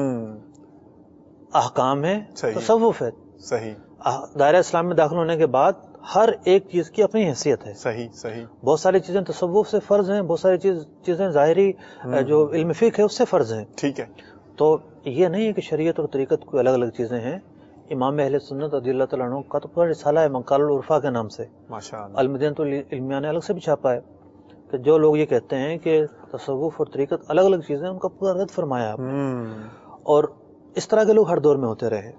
احکام ہے، تصوف ہے. صحیح. دائرہ اسلام میں داخل ہونے کے بعد ہر ایک چیز کی اپنی حیثیت ہے. صحیح. بہت ساری چیزیں تصوف سے فرض ہیں، بہت ساری چیزیں ظاہری جو علم فقہ ہے اس سے فرض ہیں. ٹھیک ہے. تو یہ نہیں ہے کہ شریعت اور طریقت کوئی الگ الگ چیزیں ہیں. امام اہل سنت رضی اللہ تعالیٰ عنہ کا تو پورا رسالہ ہے منقال العرفا کے نام سے، المدینۃ العلمیہ نے الگ سے بھی چھاپا ہے، کہ جو لوگ یہ کہتے ہیں کہ تصوف اور طریقت الگ الگ چیزیں، ان کا پورا رد فرمایا آپ نے. اور اس طرح کے لوگ ہر دور میں ہوتے رہے.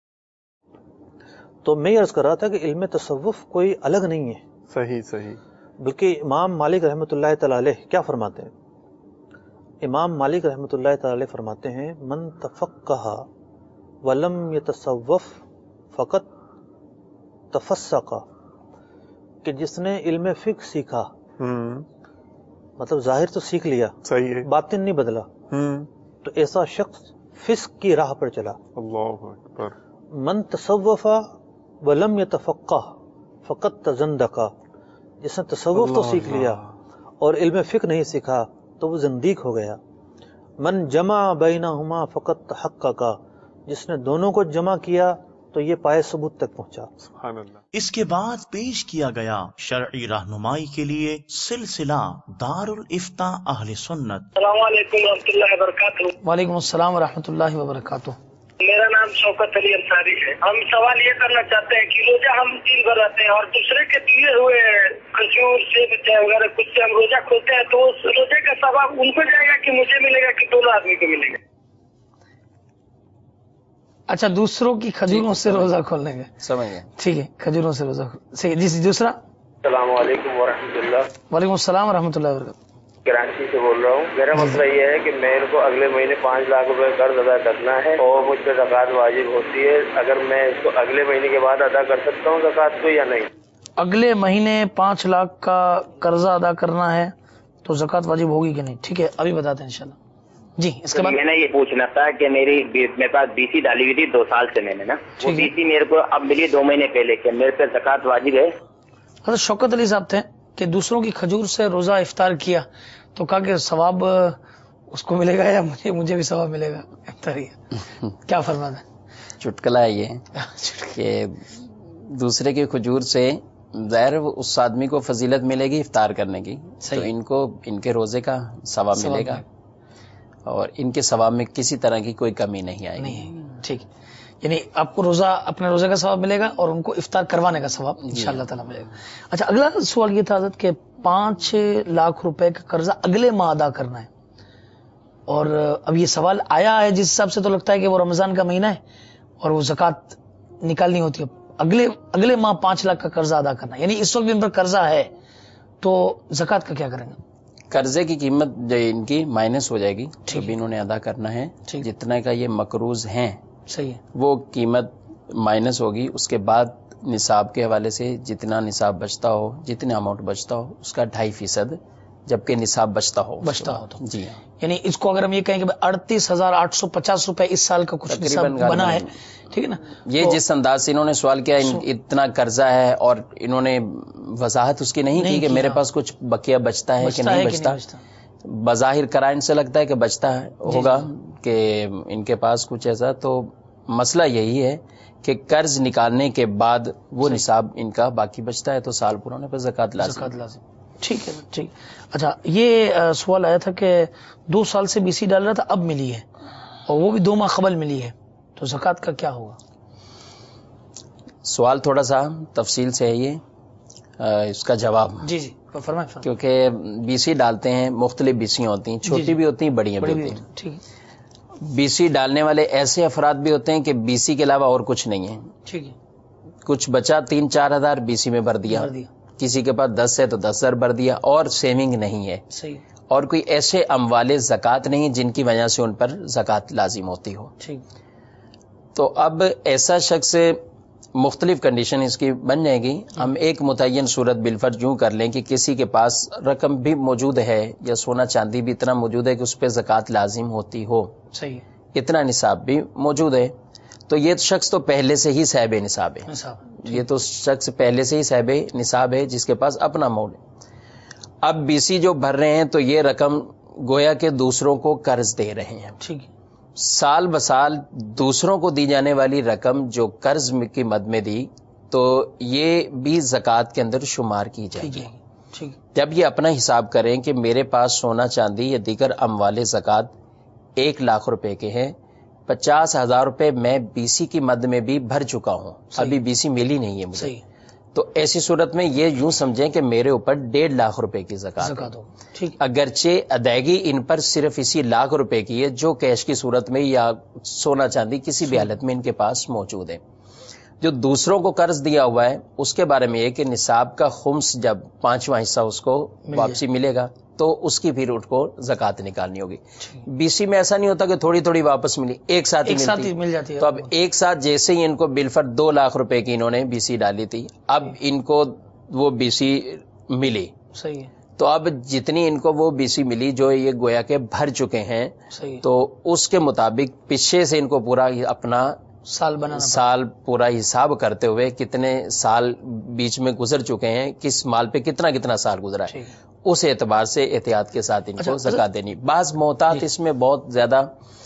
تو میں یہ عرض کر رہا تھا کہ علم تصوف کوئی الگ نہیں ہے. صحیح. بلکہ امام مالک رحمۃ اللہ تعالی علیہ کیا فرماتے ہیں؟ امام مالک رحمۃ اللہ تعالی علیہ فرماتے ہیں من تفقہ ولم یتصوف فقط تفسق، کہ جس نے علم فقہ سیکھا، مطلب ظاہر تو سیکھ لیا، باطن نہیں بدلا، تو ایسا شخص فسق کی راہ پر چلا. اللہ اکبر. من تصوف ولم یتفقہ فقط تزندق، جس نے تصوف تو سیکھ لیا اور علم فقہ نہیں سیکھا تو وہ زندیق ہو گیا. من جمع بینہما فقط تحقق، جس نے دونوں کو جمع کیا تو یہ پائے ثبوت تک پہنچا. سبحان اللہ. اس کے بعد پیش کیا گیا شرعی رہنمائی کے لیے سلسلہ دار الافتاء اہل سنت. السلام علیکم ورحمۃ اللہ وبرکاتہ. وعلیکم السلام ورحمۃ اللہ وبرکاتہ. मेरा नाम शौकत अली अंसारी है। हम सवाल ये करना चाहते हैं कि रोजा हम दिन भर रहते हैं और दूसरे के दिए हुए खजूर सेब वगैरह कुछ से हम रोजा खोलते हैं, तो उस रोजे का सवाब उनको जाएगा कि मुझे मिलेगा कि दोनों आदमी को मिलेगा? अच्छा, दूसरों की खजूरों से रोजा खोलने का, समझ गए, ठीक है, खजूरों से रोजा खोल। जी दूसरा। अस्सलाम वालेकुम वरहमतुल्लाह। वालेकुम अस्सलाम वरहमतुल्लाह वबरकातुहू। कराची से बोल रहा हूँ। मेरा मसला ये है कि मेरे को अगले महीने 5 लाख रुपए कर्ज अदा करना है और मुझ पर ज़कात वाजिब होती है। अगर मैं इसको अगले महीने के बाद अदा कर सकता हूँ ज़कात को या नहीं? अगले महीने 5 लाख का कर्जा अदा करना है तो ज़कात वाजिब होगी कि नहीं? ठीक है, अभी बताते हैं इंशाल्लाह। जी, इसके बाद मैंने ये पूछना था कि मेरे पास बीसी डाली हुई थी 2 साल से मैंने ना, वो बीसी मेरे को अब मिली 2 महीने पहले, क्या मेरे पे ज़कात वाजिब है? हज़रत शौकत अली साहब थे कि दूसरों की खजूर से रोजा इफ्तार किया तो कहा कि सवाब उसको मिलेगा या मुझे भी सवाब मिलेगा इफ्तारी? क्या फरमाना है? चुटकुला है ये कि दूसरे की खजूर से ज़ाहिर उस आदमी को फजीलत मिलेगी इफ्तार करने की, तो इनको इनके रोजे का सवाब मिलेगा और इनके सवाब में किसी तरह की कोई कमी नहीं आएगी। ठीक, यानी आपको रोजा अपने रोजे का सवाब मिलेगा और उनको इफ्तार करवाने का सवाब इंशाअल्लाह ताला मिलेगा। अच्छा, अगला सवाल ये था कि 5 लाख रुपए का कर्जा अगले माह अदा करना है और अब ये सवाल आया है जिस हिसाब से तो लगता है कि वो रमजान का महीना है और वो ज़कात निकालनी होती है। अगले माह 5 लाख का कर्जा अदा करना, यानी इस वक्त भी इन पर कर्जा है तो ज़कात का क्या करेंगे? कर्जे की कीमत जो इनकी माइनस हो जाएगी, जो भी इन्होंने अदा करना है, जितना का ये मकरूज हैं, सही है, वो कीमत माइनस होगी। उसके बाद निसाब के हवाले से जितना निसाब बचता हो, जितना अमाउंट बचता हो उसका 2.5%, जबकि निसाब बचता हो तो जी हाँ। यानी इसको अगर हम ये कहें कि 38,850 रुपए इस साल का कुछ निसाब बना है, ठीक है ना? ये तो जिस अंदाज से इन्होंने सवाल किया, इतना कर्जा है और इन्होंने वजाहत उसकी नहीं की कि मेरे पास कुछ बकिया बचता है कि नहीं बचता। बज़ाहिर कराइन से लगता है कि बचता है होगा कि इनके पास कुछ ऐसा, तो मसला यही है कि कर्ज निकालने के बाद वो निसाब इनका बाकी बचता है तो साल पूरा होने पर ज़कात लाज़िम। ठीक है, ठीक। अच्छा, ये सवाल आया था कि 2 साल से बीसी डाल रहा था, अब मिली है और वो भी 2 माह कबल मिली है, तो ज़कात का क्या होगा? सवाल थोड़ा सा तफसील से है ये, इसका जवाब जी फरमाएं। क्योंकि बीसी डालते हैं, मुख्तलिफ बीसियाँ होती हैं, छोटी भी होती हैं, बड़ी भी होती हैं। ठीक, बीसी डालने वाले ऐसे अफराद भी होते हैं कि बीसी के अलावा और कुछ नहीं है। ठीक है, कुछ बचा 3-4 हजार बीसी में भर दिया, किसी के पास 10 है तो 10,000 भर दिया और सेविंग नहीं है, सही, और कोई ऐसे अमवाले ज़कात नहीं जिनकी वजह से उन पर ज़कात लाजिम होती हो। ठीक, तो अब ऐसा शख्स, मुख्तलिफ कंडीशन इसकी बन जाएगी। हम एक मुतय्यन सूरत बिलफर्ज यूं कर लें कि किसी के पास रकम भी मौजूद है या सोना चांदी भी इतना मौजूद है कि उस पर ज़कात लाजिम होती हो, सही, इतना निसाब भी मौजूद है, तो ये शख्स तो पहले से ही साहिब निसाब है। ये तो शख्स पहले से ही साहिब निसाब है जिसके पास अपना अमाउंट है। अब बीसी जो भर रहे हैं तो ये रकम गोया के दूसरों को कर्ज दे रहे हैं। ठीक है, साल बसाल दूसरों को दी जाने वाली रकम जो कर्ज की मद में दी, तो ये भी ज़कात के अंदर शुमार की जाएगी। ठीक, जब ये अपना हिसाब करें कि मेरे पास सोना चांदी या दीगर अमवाले ज़कात 1 लाख रुपए के हैं, 50,000 रुपए मैं बीसी की मद में भी भर चुका हूं, अभी बीसी मिली नहीं है मुझे, तो ऐसी सूरत में ये यूं समझें कि मेरे ऊपर 1.5 लाख रुपए की ज़कात है। ठीक, अगरचे अदायगी इन पर सिर्फ इसी लाख रुपए की है जो कैश की सूरत में या सोना चांदी किसी भी हालत में इनके पास मौजूद है। जो दूसरों को कर्ज दिया हुआ है उसके बारे में ये कि निसाब का खुम्स जब 5वां हिस्सा उसको वापसी मिलेगा तो उसकी फिर उसको ज़कात निकालनी होगी। बीसी में ऐसा नहीं होता कि थोड़ी थोड़ी वापस मिली, एक साथ ही मिल जाती है। तो अब एक साथ जैसे ही इनको बिलफर 2 लाख रुपए की इन्होंने बीसी डाली थी, अब इनको वो बीसी मिली, सही है, तो अब जितनी इनको वो बीसी मिली जो ये गोया के भर चुके हैं, तो उसके मुताबिक पीछे से इनको पूरा अपना साल पूरा हिसाब करते हुए कितने साल बीच में गुजर चुके हैं, किस माल पे कितना कितना साल गुजरा है, उस एतबार से एहतियात के साथ इनको ज़कात देनी। बाज़ मोहतात इसमें बहुत ज्यादा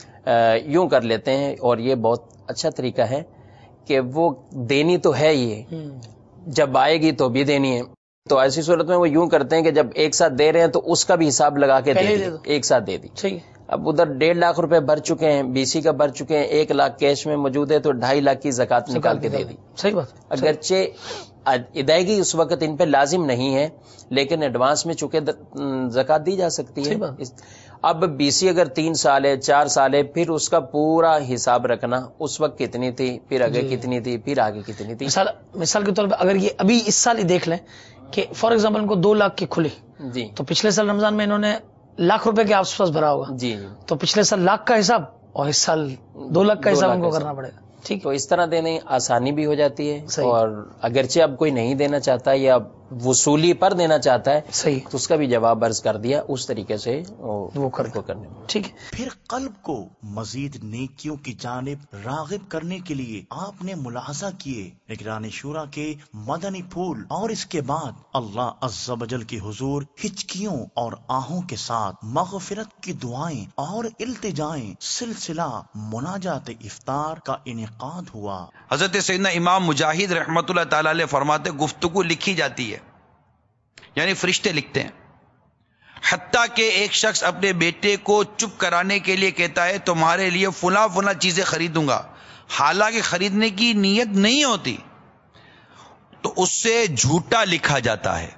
यूं कर लेते हैं और ये बहुत अच्छा तरीका है कि वो देनी तो है, ये जब आएगी तो भी देनी है, تو ایسی صورت میں وہ یوں کرتے ہیں کہ جب ایک ساتھ دے رہے ہیں تو اس کا بھی حساب لگا کے دے دی، ایک ساتھ دے دی. اب ادھر 1.5 لاکھ روپے بھر چکے ہیں، BC کا بھر چکے ہیں، 1 لاکھ کیش میں موجود ہے تو 2.5 لاکھ کی زکات نکال کے دے دی. صحیح بات. اگرچہ ادائیگی اس وقت ان پہ لازم نہیں ہے لیکن ایڈوانس میں چونکہ زکات دی جا سکتی ہے. اب BC اگر 3 سال ہے 4 سال ہے پھر اس کا پورا حساب رکھنا، اس وقت کتنی تھی، پھر آگے کتنی تھی، پھر آگے کتنی تھی. مثال کے طور پہ اگر یہ ابھی اس سال ہی دیکھ لیں کہ فار ایگزامپل ان کو 2 لاکھ کی کھلی جی، تو پچھلے سال رمضان میں انہوں نے 1 لاکھ روپے کے آس پاس بھرا ہوگا جی، تو پچھلے سال 1 لاکھ کا حساب اور اس سال 2 لاکھ کا حساب ان کو کرنا پڑے گا. ٹھیک، تو اس طرح دینے آسانی بھی ہو جاتی ہے. اور اگرچہ اب کوئی نہیں دینا چاہتا یا وصولی پر دینا چاہتا ہے صحیح تو اس کا بھی جواب عرض کر دیا، اس طریقے سے وہ کرنے. ٹھیک ہے. پھر قلب کو مزید نیکیوں کی جانب راغب کرنے کے لیے آپ نے ملاحظہ کیے نگران شورا کے مدنی پھول اور اس کے بعد اللہ عز و جل کے حضور ہچکیوں اور آہوں کے ساتھ مغفرت کی دعائیں اور التجائیں سلسلہ مناجات افطار کا انعقاد ہوا. حضرت سیدنا امام مجاہد رحمت اللہ تعالی علیہ فرماتے گفتگو لکھی جاتی ہے، یعنی فرشتے لکھتے ہیں، حتیٰ کہ ایک شخص اپنے بیٹے کو چپ کرانے کے لیے کہتا ہے تمہارے لیے فلاں فلاں چیزیں خریدوں گا، حالانکہ خریدنے کی نیت نہیں ہوتی، تو اس سے جھوٹا لکھا جاتا ہے.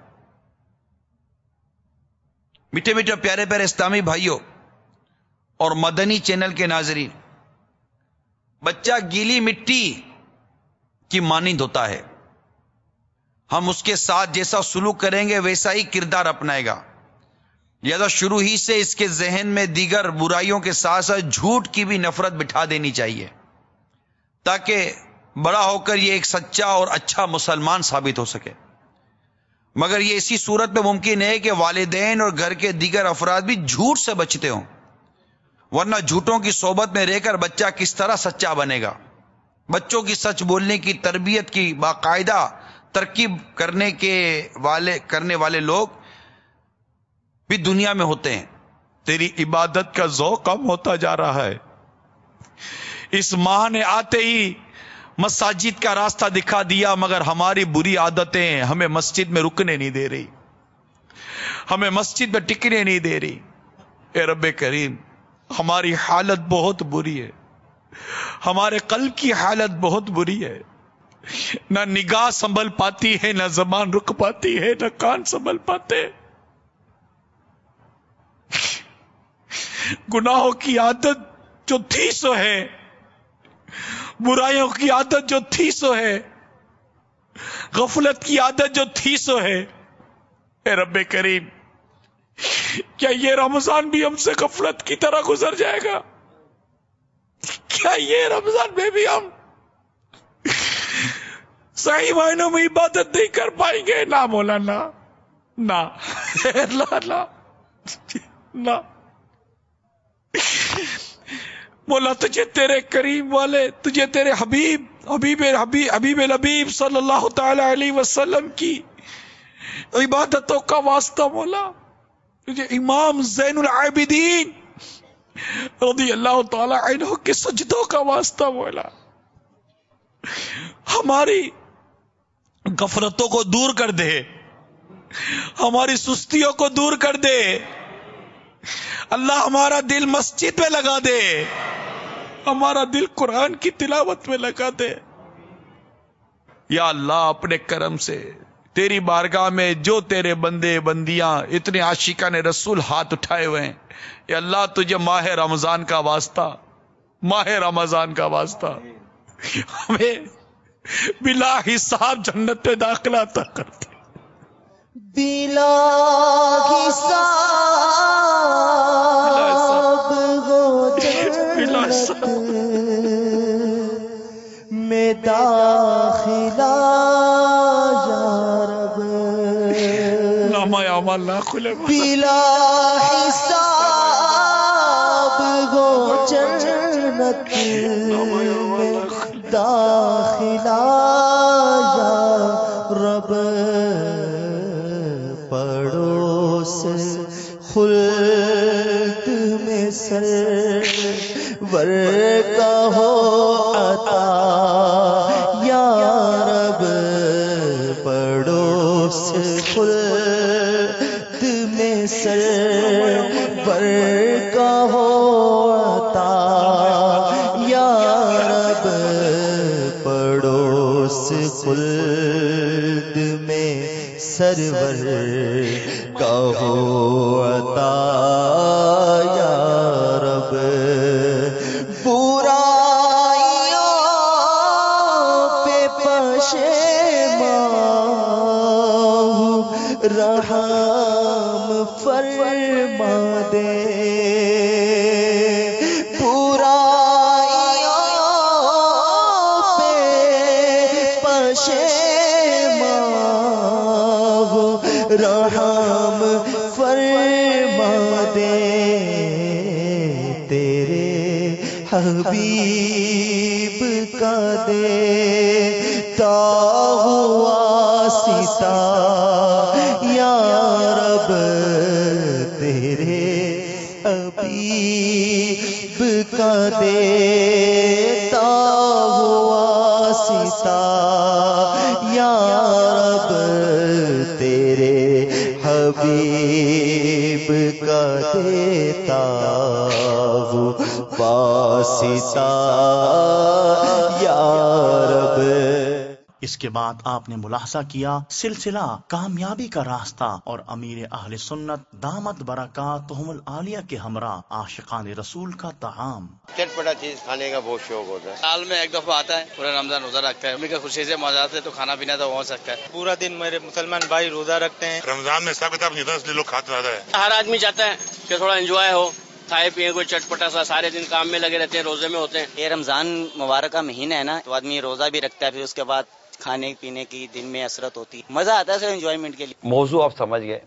میٹھے میٹھے پیارے پیارے اسلامی بھائیوں اور مدنی چینل کے ناظرین، بچہ گیلی مٹی کی مانند ہوتا ہے، ہم اس کے ساتھ جیسا سلوک کریں گے ویسا ہی کردار اپنائے گا. لہذا شروع ہی سے اس کے ذہن میں دیگر برائیوں کے ساتھ ساتھ جھوٹ کی بھی نفرت بٹھا دینی چاہیے تاکہ بڑا ہو کر یہ ایک سچا اور اچھا مسلمان ثابت ہو سکے. مگر یہ اسی صورت میں ممکن ہے کہ والدین اور گھر کے دیگر افراد بھی جھوٹ سے بچتے ہوں، ورنہ جھوٹوں کی صحبت میں رہ کر بچہ کس طرح سچا بنے گا. بچوں کی سچ بولنے کی تربیت کی باقاعدہ ترکیب کرنے والے لوگ بھی دنیا میں ہوتے ہیں. تیری عبادت کا ذوق کم ہوتا جا رہا ہے. اس ماہ نے آتے ہی مساجد کا راستہ دکھا دیا، مگر ہماری بری عادتیں ہمیں مسجد میں رکنے نہیں دے رہی، ہمیں مسجد میں ٹکنے نہیں دے رہی. اے رب کریم، ہماری حالت بہت بری ہے، ہمارے قلب کی حالت بہت بری ہے. نہ نگاہ سنبھل پاتی ہے، نہ زبان رک پاتی ہے، نہ کان سنبھل پاتے. گناہوں کی عادت جو تھی سو ہے، برائیوں کی عادت جو تھی سو ہے، غفلت کی عادت جو تھی سو ہے. اے رب کریم، کیا یہ رمضان بھی ہم سے غفلت کی طرح گزر جائے گا؟ کیا یہ رمضان میں بھی ہم صحیح معنوں میں عبادت نہیں کر پائیں گے؟ نہ مولانا، نہ نہ مولا، تجھے تیرے کریم والے، تجھے تیرے حبیب لبیب صلی اللہ تعالی علیہ وسلم کی عبادتوں کا واسطہ مولا، تجھے امام زین العابدین رضی اللہ تعالی عنہ کے سجدوں کا واسطہ مولا، ہماری غفلتوں کو دور کر دے، ہماری سستیوں کو دور کر دے. اللہ ہمارا دل مسجد میں لگا دے، ہمارا دل قرآن کی تلاوت میں لگا دے. یا اللہ، اپنے کرم سے تیری بارگاہ میں جو تیرے بندے بندیاں اتنے عاشقان رسول ہاتھ اٹھائے ہوئے ہیں، یا اللہ تجھے ماہ رمضان کا واسطہ، ماہ رمضان کا واسطہ ہمیں بلا حساب جنت میں داخلہ عطا کرتے، بلا حساب ہو جنت میں داخلہ یا رب، نامہ اعمال نہ کھلے، بلا حساب ہو جنت میں داخلہ یا رب، پڑوس خلد میں سرور کا ہو عطا یا رب، پڑوس خلد میں سرور کا ہو عطا یا رب، برائیوں پہ پشیمان ہوں، رحم فرما دے، رحم فرما دے، تیرے حبیب کا دیتا ہوا ستا یا رب، تیرے حبیب کا دیتا ہوا ستا یا رب، تیرے حبیب کا دیتا ہوا واسطہ یا رب۔ اس کے بعد آپ نے ملاحظہ کیا سلسلہ کامیابی کا راستہ اور امیر اہل سنت دامت برکاتہم العالیہ کے ہمراہ عاشقان رسول کا طعام۔ چٹپٹا چیز کھانے کا بہت شوق ہوتا ہے، سال میں ایک دفعہ آتا ہے، پورا رمضان روزہ رکھتا ہے، امی کا خوشی سے مزہ آتا ہے تو کھانا پینا تو ہو سکتا ہے۔ پورا دن میرے مسلمان بھائی روزہ رکھتے ہیں، رمضان میں حساب کتاب نہیں ہوتا اس لیے لوگ کھاتے زیادہ ہے۔ ہر آدمی چاہتا ہے کہ تھوڑا انجوائے ہو، کھائے پیے کوئی چٹپٹا سا، سارے دن کام میں لگے رہتے ہیں، روزے میں ہوتے ہیں۔ یہ رمضان مبارک کا مہینہ ہے نا، تو آدمی روزہ بھی رکھتا ہے، پھر اس کے بعد کھانے پینے کی دن میں حسرت ہوتی ہے، مزہ آتا ہے صرف انجوائمنٹ کے لیے۔ موضوع آپ سمجھ گئے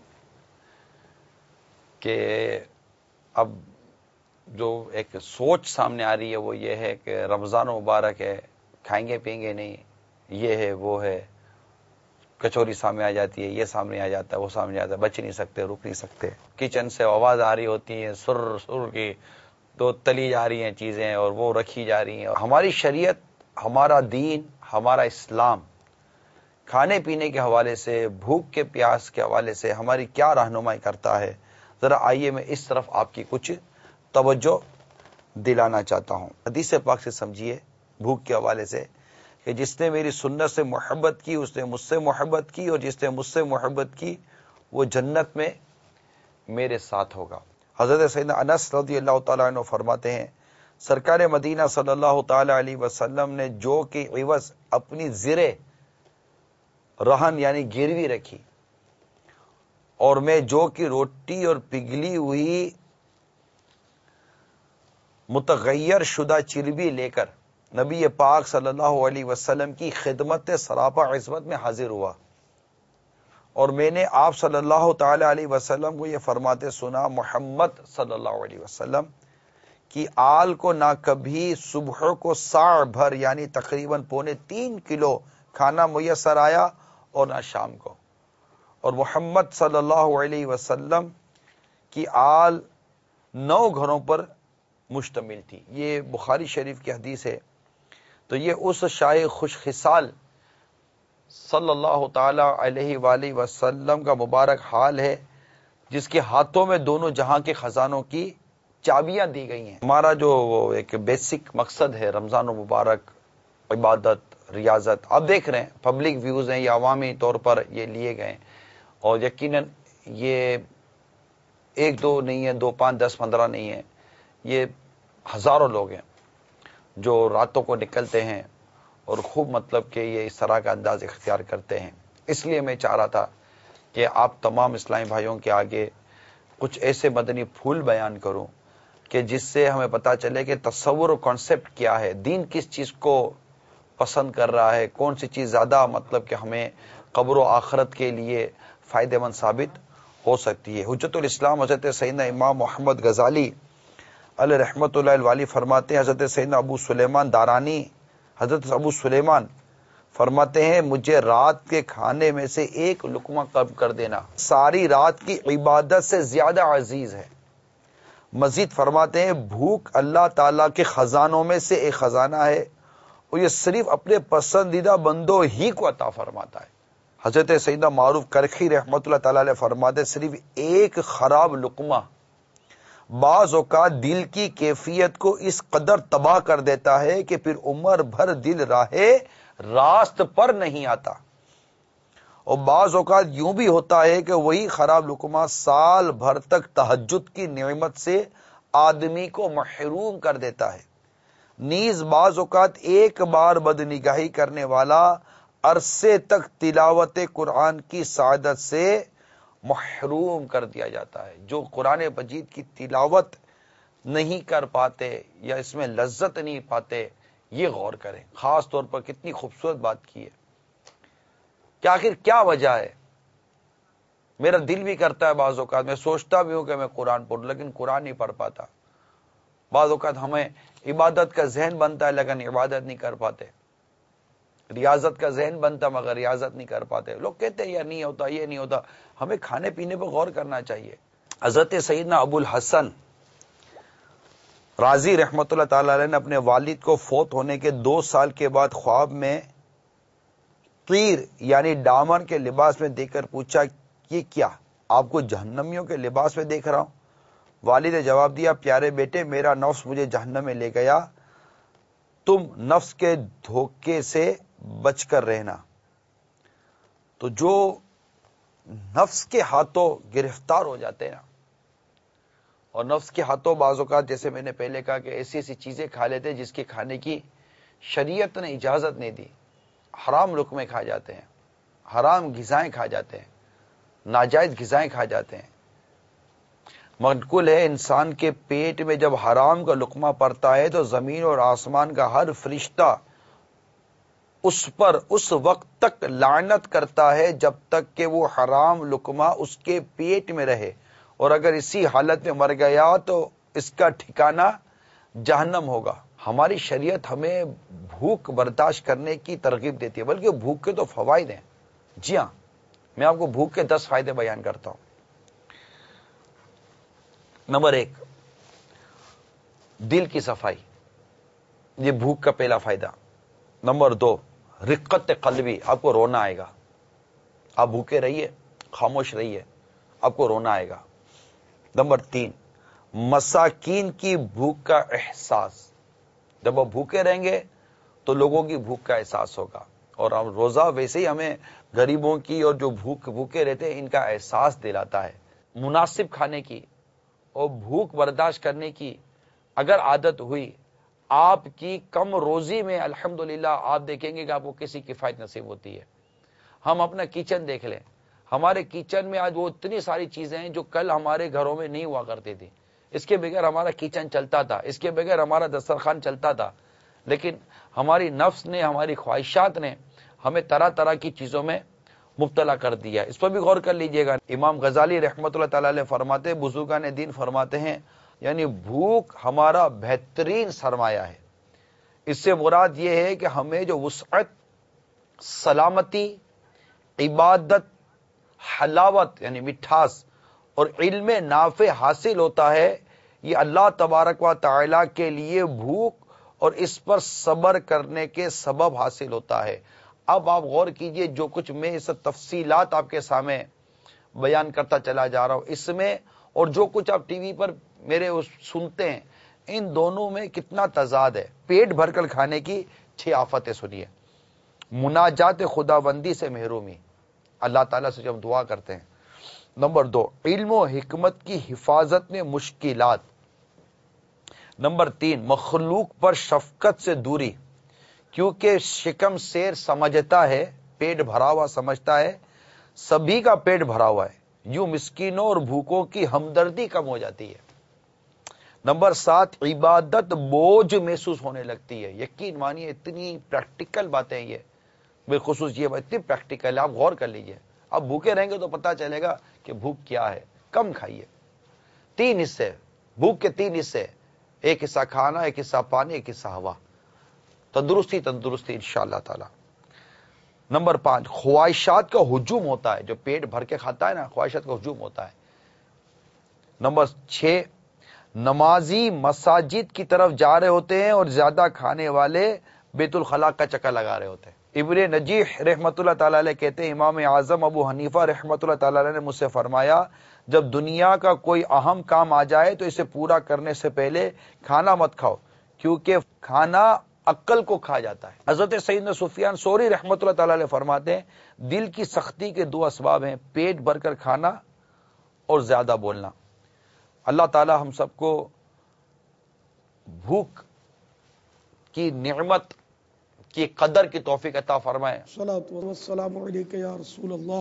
کہ اب جو ایک سوچ سامنے آ رہی ہے وہ یہ ہے کہ رمضان مبارک ہے، کھائیں گے پئیں گے نہیں، یہ ہے وہ ہے، کچوری سامنے آ جاتی ہے، یہ سامنے آ جاتا ہے، وہ سامنے آ جاتا ہے، بچ نہیں سکتے، رک نہیں سکتے، کچن سے آواز آ رہی ہوتی ہے سر سر کی، تو تلی جا رہی ہیں چیزیں اور وہ رکھی جا رہی ہیں۔ ہماری شریعت، ہمارا دین، ہمارا اسلام کھانے پینے کے حوالے سے، بھوک کے پیاس کے حوالے سے ہماری کیا رہنمائی کرتا ہے، ذرا آئیے میں اس طرف آپ کی کچھ توجہ دلانا چاہتا ہوں۔ حدیث پاک سے سمجھیے بھوک کے حوالے سے کہ جس نے میری سنت سے محبت کی اس نے مجھ سے محبت کی، اور جس نے مجھ سے محبت کی وہ جنت میں میرے ساتھ ہوگا۔ حضرت سیدنا انس رضی اللہ تعالیٰ عنہ فرماتے ہیں سرکار مدینہ صلی اللہ تعالی علیہ وسلم نے جو کی عوض اپنی زرے رہن یعنی گروی رکھی، اور میں جو کی روٹی اور پگھلی ہوئی متغیر شدہ چربی لے کر نبی پاک صلی اللہ علیہ وسلم کی خدمت سراپا عظمت میں حاضر ہوا، اور میں نے آپ صلی اللہ تعالی علیہ وسلم کو یہ فرماتے سنا محمد صلی اللہ علیہ وسلم کی آل کو نہ کبھی صبح کو ساڑ بھر یعنی تقریباً 3.25 کلو کھانا میسر آیا اور نہ شام کو، اور محمد صلی اللہ علیہ وسلم کی آل 9 گھروں پر مشتمل تھی۔ یہ بخاری شریف کی حدیث ہے۔ تو یہ اس شاہ خوش خصال صلی اللہ تعالی علیہ وآلہ وسلم کا مبارک حال ہے جس کے ہاتھوں میں دونوں جہاں کے خزانوں کی چابیاں دی گئی ہیں۔ ہمارا جو ایک بیسک مقصد ہے رمضان مبارک، عبادت، ریاضت، آپ دیکھ رہے ہیں پبلک ویوز ہیں یا عوامی طور پر یہ لیے گئے، اور یقیناً یہ 1 2 نہیں ہے، 2 5 10 15 نہیں ہے، یہ ہزاروں لوگ ہیں جو راتوں کو نکلتے ہیں اور خوب مطلب کہ یہ اس طرح کا انداز اختیار کرتے ہیں۔ اس لیے میں چاہ رہا تھا کہ آپ تمام اسلامی بھائیوں کے آگے کچھ ایسے مدنی پھول بیان کروں کہ جس سے ہمیں پتہ چلے کہ تصور و کانسیپٹ کیا ہے، دین کس چیز کو پسند کر رہا ہے، کون سی چیز زیادہ مطلب کہ ہمیں قبر و آخرت کے لیے فائدہ مند ثابت ہو سکتی ہے۔ حجت الاسلام حضرت سیدنا امام محمد غزالی علیہ رحمۃ اللہ الوالی فرماتے ہیں، حضرت سیدنا ابو سلیمان دارانی حضرت ابو سلیمان فرماتے ہیں مجھے رات کے کھانے میں سے 1 لقمہ کم کر دینا ساری رات کی عبادت سے زیادہ عزیز ہے۔ مزید فرماتے ہیں بھوک اللہ تعالیٰ کے خزانوں میں سے ایک خزانہ ہے، اور یہ صرف اپنے پسندیدہ بندوں ہی کو عطا فرماتا ہے۔ حضرت سیدنا معروف کرخی رحمۃ اللہ تعالی علیہ فرماتے صرف 1 خراب لقمہ بعض اوقات دل کی کیفیت کو اس قدر تباہ کر دیتا ہے کہ پھر عمر بھر دل راہ راست پر نہیں آتا، اور بعض اوقات یوں بھی ہوتا ہے کہ وہی خراب لقمہ سال بھر تک تہجد کی نعمت سے آدمی کو محروم کر دیتا ہے۔ نیز بعض اوقات ایک بار بدنگاہی کرنے والا عرصے تک تلاوت قرآن کی سعادت سے محروم کر دیا جاتا ہے۔ جو قرآن مجید کی تلاوت نہیں کر پاتے یا اس میں لذت نہیں پاتے، یہ غور کریں۔ خاص طور پر کتنی خوبصورت بات کی ہے کہ آخر کیا وجہ ہے۔ میرا دل بھی کرتا ہے بعض اوقات، میں سوچتا بھی ہوں کہ میں قرآن پڑھوں، لیکن قرآن نہیں پڑھ پاتا۔ بعض اوقات ہمیں عبادت کا ذہن بنتا ہے لیکن عبادت نہیں کر پاتے، ریاضت کا ذہن بنتا مگر ریاضت نہیں کر پاتے۔ لوگ کہتے ہیں یہ نہیں ہوتا، یہ نہیں ہوتا۔ ہمیں کھانے پینے پر غور کرنا چاہیے۔ حضرت سیدنا ابو الحسن رازی رحمۃ اللہ تعالی علیہ نے اپنے والد کو فوت ہونے کے 2 سال کے بعد خواب میں قیر یعنی ڈامر کے لباس میں دیکھ کر پوچھا، یہ کیا؟ آپ کو جہنمیوں کے لباس میں دیکھ رہا ہوں۔ والد نے جواب دیا، پیارے بیٹے، میرا نفس مجھے جہنم میں لے گیا، تم نفس کے دھوکے سے بچ کر رہنا۔ تو جو نفس کے ہاتھوں گرفتار ہو جاتے ہیں نا، اور نفس کے ہاتھوں بعض اوقات جیسے میں نے پہلے کہا کہ ایسی ایسی چیزیں کھا لیتے جس کے کھانے کی شریعت نے اجازت نہیں دی، حرام لقمے کھا جاتے ہیں، حرام غذائیں کھا جاتے ہیں، ناجائز غذائیں کھا جاتے ہیں۔ منقول ہے انسان کے پیٹ میں جب حرام کا لقمہ پڑتا ہے تو زمین اور آسمان کا ہر فرشتہ اس پر اس وقت تک لعنت کرتا ہے جب تک کہ وہ حرام لقمہ اس کے پیٹ میں رہے، اور اگر اسی حالت میں مر گیا تو اس کا ٹھکانہ جہنم ہوگا۔ ہماری شریعت ہمیں بھوک برداشت کرنے کی ترغیب دیتی ہے، بلکہ بھوک کے تو فوائد ہیں۔ جی ہاں، میں آپ کو بھوک کے 10 فائدے بیان کرتا ہوں۔ نمبر 1، دل کی صفائی، یہ بھوک کا پہلا فائدہ۔ نمبر 2، رقت قلبی، آپ کو رونا آئے گا۔ آپ بھوکے رہیے، خاموش رہیے، آپ کو رونا آئے گا۔ نمبر 3، مساکین کی بھوک کا احساس، جب آپ بھوکے رہیں گے تو لوگوں کی بھوک کا احساس ہوگا، اور روزہ ویسے ہی ہمیں غریبوں کی اور جو بھوکے رہتے ہیں ان کا احساس دلاتا ہے۔ مناسب کھانے کی اور بھوک برداشت کرنے کی اگر عادت ہوئی، آپ کی کم روزی میں الحمدللہ آپ دیکھیں گے کہ آپ کو کسی کفایت نصیب ہوتی ہے۔ ہم اپنا کچن دیکھ لیں، ہمارے کچن میں آج وہ اتنی ساری چیزیں ہیں جو کل ہمارے گھروں میں نہیں ہوا کرتی تھی۔ اس کے بغیر ہمارا کچن چلتا تھا، اس کے بغیر ہمارا دسترخوان چلتا تھا، لیکن ہماری نفس نے، ہماری خواہشات نے ہمیں طرح طرح کی چیزوں میں مبتلا کر دیا۔ اس پر بھی غور کر لیجئے گا۔ امام غزالی رحمۃ اللہ تعالی علیہ فرماتے، بزرگان دین فرماتے ہیں، یعنی بھوک ہمارا بہترین سرمایہ ہے۔ اس سے مراد یہ ہے کہ ہمیں جو وسعت، سلامتی، عبادت، حلاوت یعنی مٹھاس اور علم نافع حاصل ہوتا ہے، یہ اللہ تبارک و تعالی کے لیے بھوک اور اس پر صبر کرنے کے سبب حاصل ہوتا ہے۔ اب آپ غور کیجئے، جو کچھ میں اس تفصیلات آپ کے سامنے بیان کرتا چلا جا رہا ہوں، اس میں اور جو کچھ آپ ٹی وی پر میرے سنتے ہیں، ان دونوں میں کتنا تضاد ہے۔ پیٹ بھر کر کھانے کی 6 آفتیں سنیے۔ مناجات خداوندی سے محرومی، اللہ تعالیٰ سے جب دعا کرتے ہیں۔ نمبر 2، علم و حکمت کی حفاظت میں مشکلات۔ نمبر 3، مخلوق پر شفقت سے دوری، کیونکہ شکم سیر سمجھتا ہے، پیٹ بھرا ہوا سمجھتا ہے، سبھی کا پیٹ بھرا ہوا ہے، یوں مسکینوں اور بھوکوں کی ہمدردی کم ہو جاتی ہے۔ نمبر 7، عبادت بوجھ محسوس ہونے لگتی ہے۔ یقین مانیے اتنی پریکٹیکل باتیں یہ، بالخصوص یہ اتنی پریکٹیکل ہے، آپ غور کر لیجئے۔ آپ بھوکے رہیں گے تو پتہ چلے گا کہ بھوک کیا ہے۔ کم کھائیے۔ 3 حصے، بھوک کے 3 حصے، ایک حصہ کھانا، ایک حصہ پانی، ایک حصہ ہوا۔ تندرستی انشاءاللہ تعالی۔ نمبر 5، خواہشات کا ہجوم ہوتا ہے، جو پیٹ بھر کے کھاتا ہے نا، خواہشات کا ہجوم ہوتا ہے۔ نمبر 6، نمازی مساجد کی طرف جا رہے ہوتے ہیں اور زیادہ کھانے والے بیت الخلاء کا چکر لگا رہے ہوتے ہیں۔ ابن نجیح رحمۃ اللہ تعالی علیہ کہتے ہیں امام اعظم ابو حنیفہ رحمۃ اللہ تعالی علیہ نے مجھ سے فرمایا جب دنیا کا کوئی اہم کام آ جائے تو اسے پورا کرنے سے پہلے کھانا مت کھاؤ، کیونکہ کھانا عقل کو کھا جاتا ہے۔ حضرت سیدنا سفیان ثوری رحمۃ اللہ تعالی علیہ فرماتے ہیں دل کی سختی کے دو اسباب ہیں، پیٹ بھر کر کھانا اور زیادہ بولنا۔ اللہ تعالی ہم سب کو بھوک کی نعمت کی قدر کی توفیق عطا فرمائے۔ الصلاۃ والسلام علیک یا رسول اللہ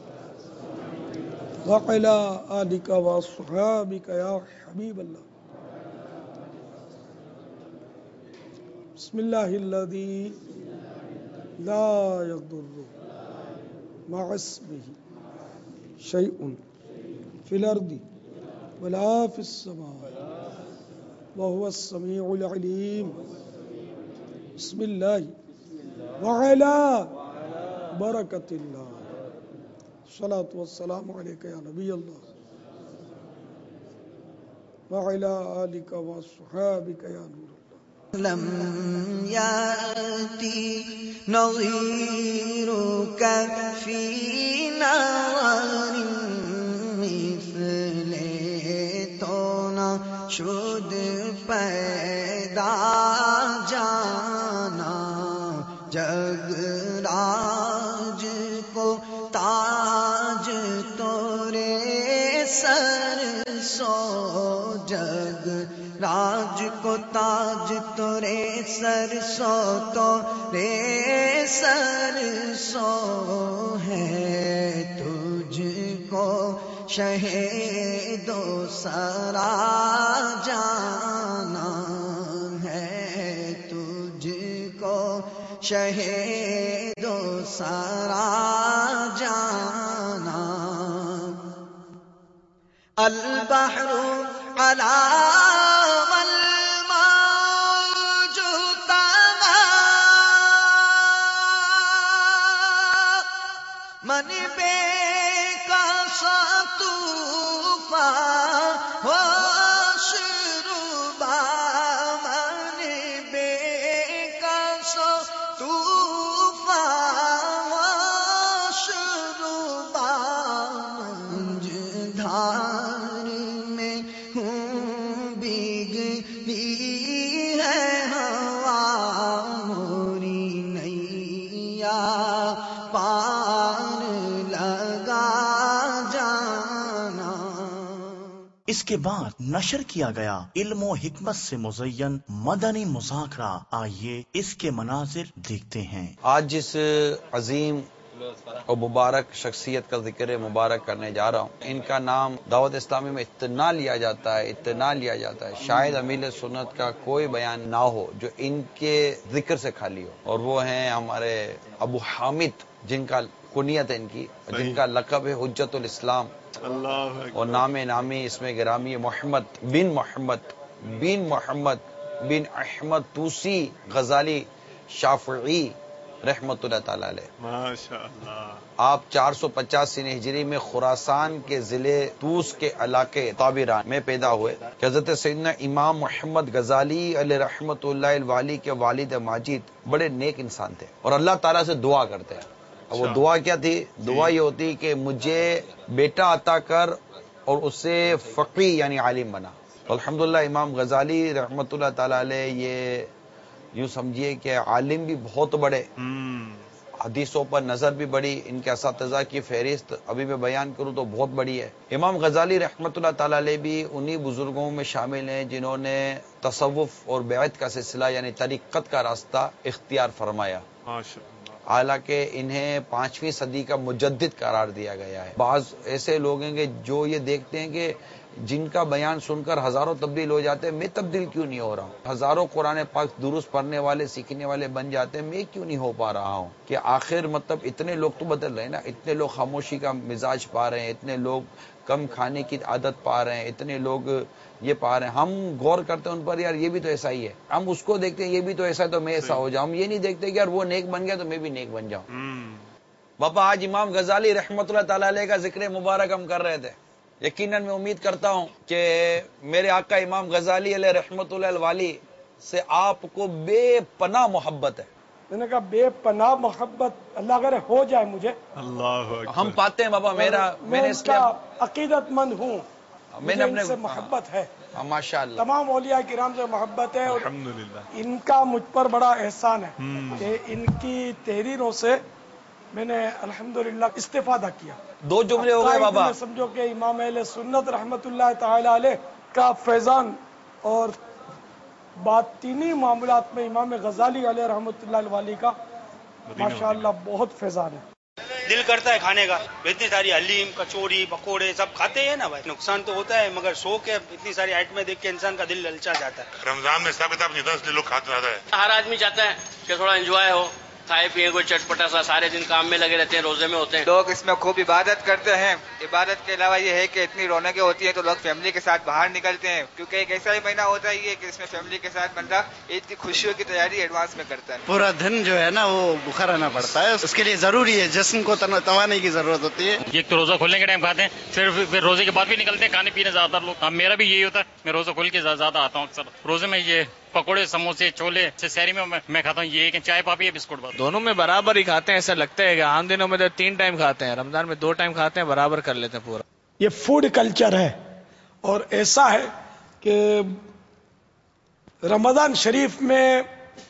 وعلی آلک واصحابک یا حبیب اللہ۔ بسم اللہ الذی لا یضر مع اسمہ شیء فی الارض ولا فی السماء وهو السمیع العلیم۔ بسم اللہ وعلی برکت اللہ۔ الصلاۃ والسلام علیک یا نبی اللہ وعلی آلک واصحابک یا نور اللہ۔ لم یأتی نظیرک فی نار مثل تو نہ شد پیدا جانا، جگ راج کو تاج تورے سر سو، جگ راج کو تاج تورے سر سو، تو رے سر سو ہے تجھ کو شہید و سرا جانا ہے، تجھ کو شہید و سرا جانا۔ البحر علی من بے کا طوفا ہو شروبا، من بے کا طوفا ہو شروبا، منج دھار میں ہوں بھیگی ہے ہوا، موری نیا پار لگا جانا۔ اس کے بعد نشر کیا گیا علم و حکمت سے مزین مدنی مذاکرہ، آئیے اس کے مناظر دیکھتے ہیں۔ آج جس عظیم اور مبارک شخصیت کا ذکر مبارک کرنے جا رہا ہوں، ان کا نام دعوت اسلامی میں اتنا لیا جاتا ہے، شاید امیل سنت کا کوئی بیان نہ ہو جو ان کے ذکر سے خالی ہو، اور وہ ہیں ہمارے ابو حامد، جن کا کنیت ہے ان کی، جن کا لقب ہے حجت الاسلام، اور نام نامی اس میں گرامی محمد بن احمد توسی غزالی شافعی رحمت اللہ تعالی علیہ۔ ماشاءاللہ۔ آپ 485 ہجری میں خراسان کے ضلع توس کے علاقے طابران میں پیدا ہوئے کہ حضرت سیدنا امام محمد غزالی علیہ رحمت اللہ الوالی کے والد ماجد بڑے نیک انسان تھے اور اللہ تعالیٰ سے دعا کرتے ہیں۔ اور وہ دعا کیا تھی؟ دعا یہ ہوتی کہ مجھے بیٹا عطا کر اور اسے فقی یعنی عالم بنا۔ الحمدللہ امام غزالی رحمت اللہ تعالی علیہ یہ یوں سمجھیے کہ عالم بھی بہت بڑے، حدیثوں پر نظر بھی بڑی، ان کے اساتذہ کی فہرست ابھی میں بیان کروں تو بہت بڑی ہے۔ امام غزالی رحمت اللہ تعالی علیہ بھی انہی بزرگوں میں شامل ہیں جنہوں نے تصوف اور بیعت کا سلسلہ یعنی طریقت کا راستہ اختیار فرمایا، حالانکہ انہیں 5ویں صدی کا مجدد قرار دیا گیا ہے۔ بعض ایسے لوگ ہیں کہ جو یہ دیکھتے ہیں کہ جن کا بیان سن کر ہزاروں تبدیل ہو جاتے ہیں، میں تبدیل کیوں نہیں ہو رہا ہوں؟ ہزاروں قرآن پاک درست پڑھنے والے سیکھنے والے بن جاتے ہیں، میں کیوں نہیں ہو پا رہا ہوں؟ کہ آخر مطلب اتنے لوگ تو بدل رہے ہیں نا، اتنے لوگ خاموشی کا مزاج پا رہے ہیں، اتنے لوگ کم کھانے کی عادت پا رہے ہیں، اتنے لوگ یہ پا رہے ہیں۔ ہم غور کرتے ہیں ان پر، یار یہ بھی تو ایسا ہی ہے، ہم اس کو دیکھتے ہیں یہ بھی تو ایسا ہے تو میں ایسا ہو جاؤں، ہم یہ نہیں دیکھتے کہ یار وہ نیک بن گیا تو میں بھی نیک بن جاؤں۔ باپا آج امام غزالی رحمت اللہ تعالی علیہ کا ذکر مبارک ہم کر رہے تھے، یقیناً میں امید کرتا ہوں کہ میرے آقا امام غزالی علیہ رحمت اللہ الوالی سے آپ کو بے پناہ محبت ہے، میں نے کہا بے پناہ محبت اللہ کرے ہو جائے مجھے، اللہ ہم پاتے ہیں بابا، میں اس کا عقیدت مند ہوں، میں نے اپنے ان سے محبت ہے، ماشاء اللہ تمام اولیاء کرام سے محبت ہے، اور الحمدللہ ان کا مجھ پر بڑا احسان ہے کہ ان کی تحریروں سے میں نے الحمدللہ استفادہ کیا. 2 جملے ہو گئے بابا. سمجھو کہ امام اہل سنت رحمت اللہ تعالی علیہ کا فیضان، اور باطینی معاملات میں امام غزالی علیہ رحمت اللہ علیہ کا ماشاءاللہ بہت فیضان ہے. دل کرتا ہے کھانے کا، اتنی ساری حلیم کچوری پکوڑے سب کھاتے ہیں نا بھائی، نقصان تو ہوتا ہے مگر شوق ہے، اتنی ساری آئٹمیں دیکھ کے انسان کا دل للچا جاتا ہے. رمضان میں حساب کتاب نہیں ہوتا، اس لیے لوگ کھاتے زیادہ ہے. ہر آدمی چاہتا ہے کہ تھوڑا انجوائے ہو، کھائے پیے کوئی چٹپٹا سا، سارے دن کام میں لگے رہتے ہیں، روزے میں ہوتے ہیں. لوگ اس میں خوب عبادت کرتے ہیں. عبادت کے علاوہ یہ ہے کہ اتنی رونقیں ہوتی ہیں تو لوگ فیملی کے ساتھ باہر نکلتے ہیں، کیونکہ ایک ایسا ہی مہینہ ہوتا ہے یہ کہ اس میں فیملی کے ساتھ بندہ عید کی خوشیوں کی تیاری ایڈوانس میں کرتا ہے. پورا دن جو ہے نا وہ بھوکا رہنا پڑتا ہے، اس کے لیے ضروری ہے، جسم کو توانے کی ضرورت ہوتی ہے. ایک تو روزہ کھولنے کے ٹائم کھاتے ہیں، پھر روزے کے بعد بھی نکلتے ہیں کھانے پینے زیادہ لوگ. اب میرا بھی یہی ہوتا ہے، میں روزہ کھول کے زیادہ آتا ہوں اکثر. روزے میں یہ پکوڑے سموسے چھولے، سحری میں کھاتا ہوں یہ کہ چائے پاپی ہے بسکٹ بات. دونوں میں برابر ہی کھاتے ہیں. ایسا لگتا ہے کہ عام دنوں میں تو 3 ٹائم کھاتے ہیں، رمضان میں 2 ٹائم کھاتے ہیں، برابر کر لیتے ہیں پورا. یہ فوڈ کلچر ہے، اور ایسا ہے کہ رمضان شریف میں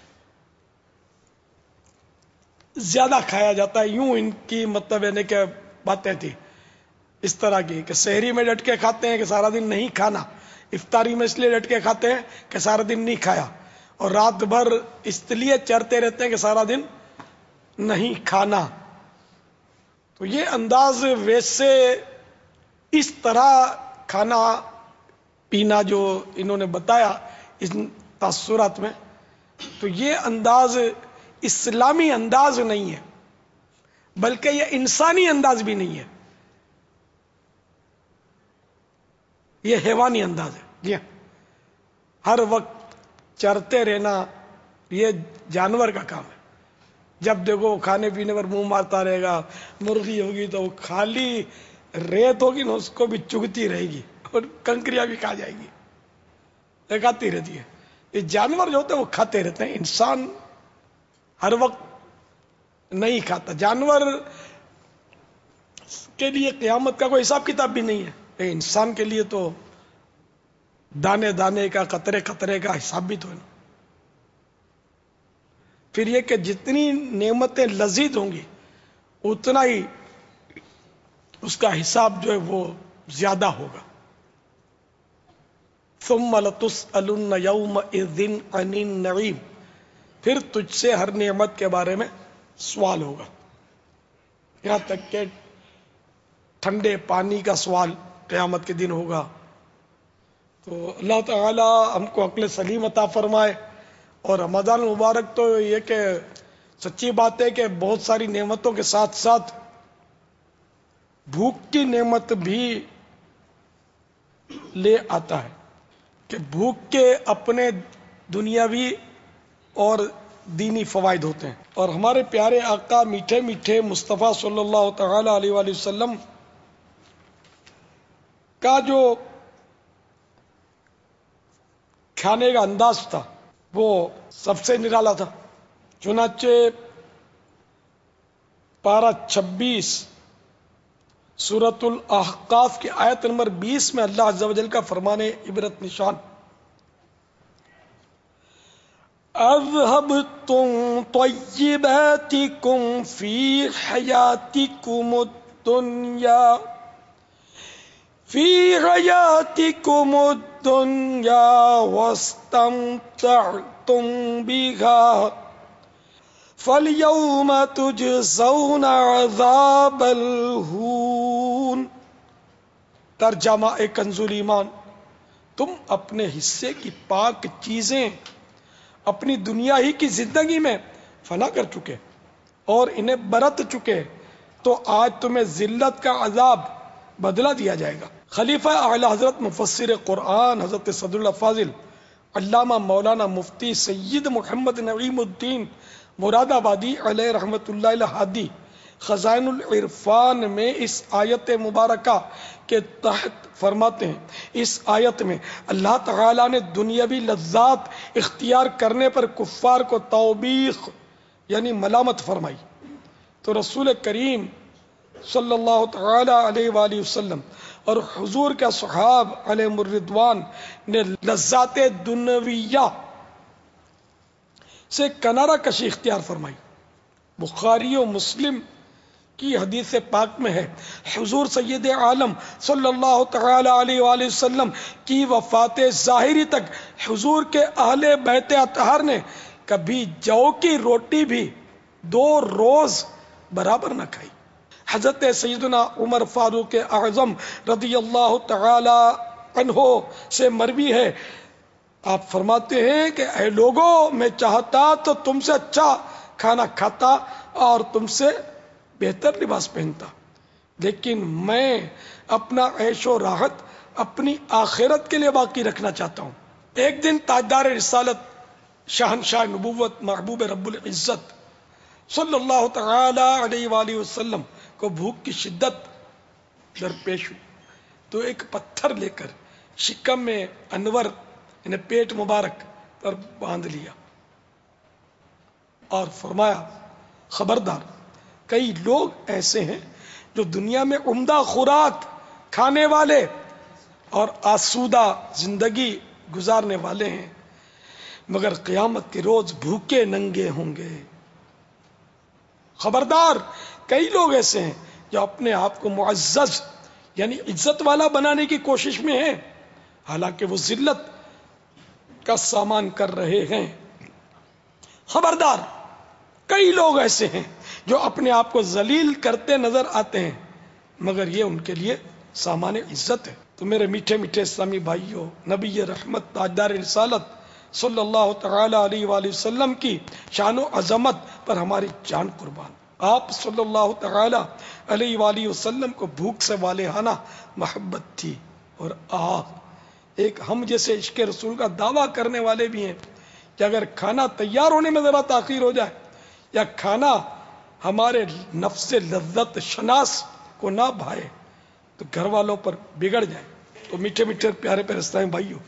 زیادہ کھایا جاتا ہے. یوں ان کی مطلب یعنی کہ باتیں تھی اس طرح کی کہ سحری میں ڈٹ کے کھاتے ہیں کہ سارا دن نہیں کھانا، افطاری میں اس لیے ڈٹ کے کھاتے ہیں کہ سارا دن نہیں کھایا، اور رات بھر اس لیے چرتے رہتے ہیں کہ سارا دن نہیں کھانا. تو یہ انداز ویسے اس طرح کھانا پینا جو انہوں نے بتایا اس تاثرات میں، تو یہ انداز اسلامی انداز نہیں ہے، بلکہ یہ انسانی انداز بھی نہیں ہے، یہ حیوانی انداز ہے. جی ہر وقت چرتے رہنا یہ جانور کا کام ہے. جب دیکھو کھانے پینے پر منہ مارتا رہے گا. مرغی ہوگی تو وہ خالی ریت ہوگی نا اس کو بھی چگتی رہے گی اور کنکریاں بھی کھا جائے گی، لگاتی رہتی ہے. یہ جانور جو ہوتے ہیں وہ کھاتے رہتے ہیں، انسان ہر وقت نہیں کھاتا. جانور کے لیے قیامت کا کوئی حساب کتاب بھی نہیں ہے، انسان کے لیے تو دانے دانے کا قطرے قطرے کا حساب بھی تو ہے نا. پھر یہ کہ جتنی نعمتیں لذیذ ہوں گی اتنا ہی اس کا حساب جو ہے وہ زیادہ ہوگا. ثم لتسألن یومئذ عن النعیم، پھر تجھ سے ہر نعمت کے بارے میں سوال ہوگا، یہاں تک کہ ٹھنڈے پانی کا سوال قیامت کے دن ہوگا. تو اللہ تعالی ہم کو عقل سلیم عطا فرمائے. اور رمضان المبارک تو یہ کہ سچی بات ہے کہ بہت ساری نعمتوں کے ساتھ ساتھ بھوک کی نعمت بھی لے آتا ہے، کہ بھوک کے اپنے دنیاوی اور دینی فوائد ہوتے ہیں. اور ہمارے پیارے آقا میٹھے میٹھے مصطفیٰ صلی اللہ تعالی علیہ وآلہ وسلم کا جو کھانے کا انداز تھا وہ سب سے نرالا تھا. چنانچہ پارہ 26 سورۃ الاحقاف کی آیت نمبر 20 میں اللہ عز و جل کا فرمان عبرت نشان، اذهبتم طیباتکم فی حیاتکم الدنیا واستمتعتم بها فَالْيَوْمَ تُجْزَوْنَ عَذَابَ الْهُونِ. ترجمہ کنز ایمان، تم اپنے حصے کی پاک چیزیں اپنی دنیا ہی کی زندگی میں فنا کر چکے اور انہیں برت چکے، تو آج تمہیں ذلت کا عذاب بدلہ دیا جائے گا. خلیفہ اعلی حضرت مفسر قرآن حضرت صدر الفاضل علامہ مولانا مفتی سید محمد نعیم الدین مراد آبادی علیہ رحمت اللہ الہادی خزائن العرفان میں اس آیت مبارکہ کے تحت فرماتے ہیں، اس آیت میں اللہ تعالیٰ نے دنیاوی لذات اختیار کرنے پر کفار کو توبیخ یعنی ملامت فرمائی. تو رسول کریم صلی اللہ تعالی علیہ وآلہ وسلم اور حضور کے صحاب علیہم الرضوان نے لذات دنیویہ سے کنارہ کشی اختیار فرمائی. بخاری و مسلم کی حدیث پاک میں ہے حضور سید عالم صلی اللہ تعالی علیہ وآلہ وسلم کی وفات ظاہری تک حضور کے اہل بیت اطہار نے کبھی جو کی روٹی بھی 2 روز برابر نہ کھائی. حضرت سیدنا عمر فاروق اعظم رضی اللہ تعالی عنہ سے مروی ہے، آپ فرماتے ہیں کہ اے لوگوں، میں چاہتا تو تم سے اچھا کھانا کھاتا اور تم سے بہتر لباس پہنتا، لیکن میں اپنا عیش و راحت اپنی آخرت کے لیے باقی رکھنا چاہتا ہوں. ایک دن تاجدار رسالت شہنشاہ نبوت محبوب رب العزت صلی اللہ تعالی علیہ وآلہ وسلم کو بھوک کی شدت درپیش ہوئی تو ایک پتھر لے کر شکم میں انور یعنی پیٹ مبارک پر باندھ لیا اور فرمایا خبردار، کئی لوگ ایسے ہیں جو دنیا میں عمدہ خوراک کھانے والے اور آسودہ زندگی گزارنے والے ہیں، مگر قیامت کے روز بھوکے ننگے ہوں گے. خبردار، کئی لوگ ایسے ہیں جو اپنے آپ کو معزز یعنی عزت والا بنانے کی کوشش میں ہیں، حالانکہ وہ ذلت کا سامان کر رہے ہیں. خبردار، کئی لوگ ایسے ہیں جو اپنے آپ کو ذلیل کرتے نظر آتے ہیں، مگر یہ ان کے لیے سامان عزت ہے. تو میرے میٹھے میٹھے اسلامی بھائیوں، نبی رحمت تاجدار رسالت صلی اللہ تعالی علیہ وآلہ وسلم کی شان و عظمت پر ہماری جان قربان. آپ صلی اللہ تعالی علیہ وآلہ وسلم کو بھوک سے والہانہ محبت تھی، اور ایک ہم جیسے عشق رسول کا دعویٰ کرنے والے بھی ہیں کہ اگر کھانا تیار ہونے میں ذرا تاخیر ہو جائے یا کھانا ہمارے نفس لذت شناس کو نہ بھائے تو گھر والوں پر بگڑ جائے. تو میٹھے میٹھے پیارے پیارے اسلامی بھائیوں،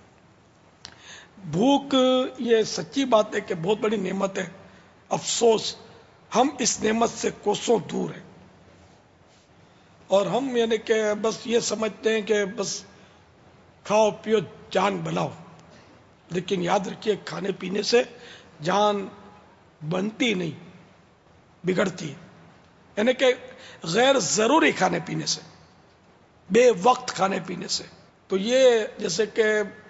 بھوک یہ سچی بات ہے کہ بہت بڑی نعمت ہے. افسوس ہم اس نعمت سے کوسوں دور ہیں، اور ہم یعنی کہ بس یہ سمجھتے ہیں کہ بس کھاؤ پیو جان بناؤ، لیکن یاد رکھیے کھانے پینے سے جان بنتی نہیں، بگڑتی ہے. یعنی کہ غیر ضروری کھانے پینے سے، بے وقت کھانے پینے سے. تو یہ جیسے کہ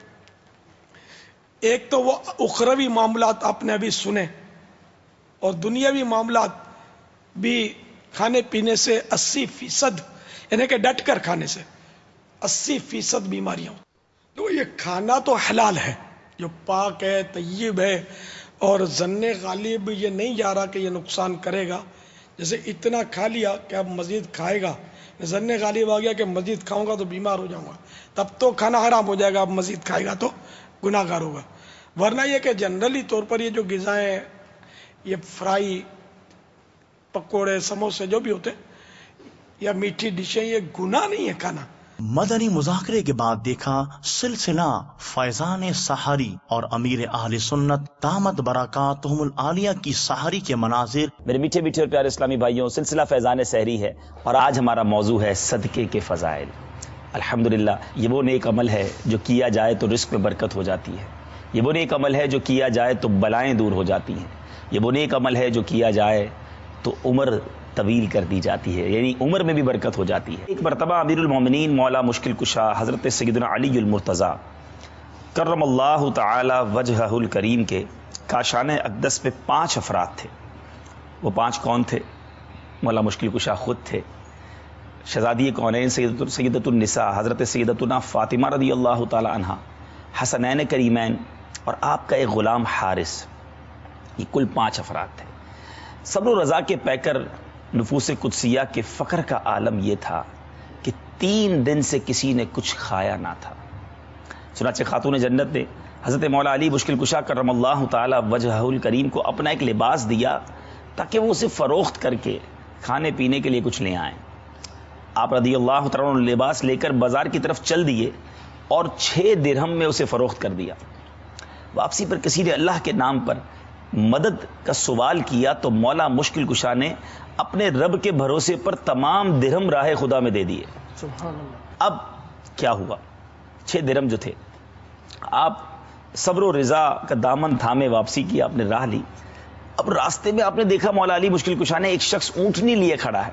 ایک تو وہ اخروی معاملات آپ نے ابھی سنے، اور دنیاوی معاملات بھی کھانے پینے سے 80% یعنی کہ ڈٹ کر کھانے سے 80% بیماریاں. تو یہ کھانا تو حلال ہے، جو پاک ہے، طیب ہے، اور ظن غالب یہ نہیں جا رہا کہ یہ نقصان کرے گا. جیسے اتنا کھا لیا کہ اب مزید کھائے گا، ظن غالب آ گیا کہ مزید کھاؤں گا تو بیمار ہو جاؤں گا، تب تو کھانا حرام ہو جائے گا، اب مزید کھائے گا تو گناہ گار ہوگا. ورنہ یہ کہ جنرلی طور پر یہ جو غذائیں، یہ فرائی، پکوڑے، سموسے جو بھی ہوتے یا میٹھی ڈشیں، یہ گناہ نہیں ہے کھانا. مدنی مذاکرے کے بعد دیکھا سلسلہ فیضان سحری اور امیر اہل سنت دامت برکاتہم العالیہ کی سحری کے مناظر. میرے میٹھے میٹھے اور پیارے اسلامی بھائیوں، سلسلہ فیضان سحری ہے، اور آج ہمارا موضوع ہے صدقے کے فضائل. الحمدللہ یہ وہ نیک عمل ہے جو کیا جائے تو رزق میں برکت ہو جاتی ہے. یہ وہ نیک عمل ہے جو کیا جائے تو بلائیں دور ہو جاتی ہیں. یہ وہ نیک عمل ہے جو کیا جائے تو عمر طویل کر دی جاتی ہے، یعنی عمر میں بھی برکت ہو جاتی ہے. ایک مرتبہ امیر المومنین مولا مشکل کشا حضرت سیدنا علی المرتضیٰ کرم اللہ تعالی وجہہ الکریم کے کاشان اقدس پہ 5 افراد تھے. وہ 5 کون تھے؟ مولا مشکل کشا خود تھے، شہزادی کونین سیدۃ النساء حضرت سیدتنا فاطمہ رضی اللہ تعالی عنہا، حسنین کریمین، اور آپ کا ایک غلام حارث. یہ کل 5 افراد تھے. صبر و رضا کے پیکر نفوس قدسیہ کے فخر کا عالم یہ تھا کہ 3 دن سے کسی نے کچھ کھایا نہ تھا. چنانچہ خاتون جنت نے حضرت مولا علی مشکل کشا کرم اللہ تعالی وجہہ الکریم کو اپنا ایک لباس دیا تاکہ وہ اسے فروخت کر کے کھانے پینے کے لیے کچھ لے آئیں. آپ رضی اللہ تعالیٰ نے لباس لے کر بازار کی طرف چل دیے اور 6 درہم میں اسے فروخت کر دیا. واپسی پر کسی نے اللہ کے نام پر مدد کا سوال کیا تو مولا مشکل کشا نے اپنے رب کے بھروسے پر تمام درہم راہ خدا میں دے دیے. سبحان اللہ. اب کیا ہوا؟ 6 درہم جو تھے، آپ صبر و رضا کا دامن تھامے واپسی کی، آپ نے راہ لی. اب راستے میں آپ نے دیکھا مولا علی مشکل کشا نے ایک شخص اونٹنی لیے کھڑا ہے،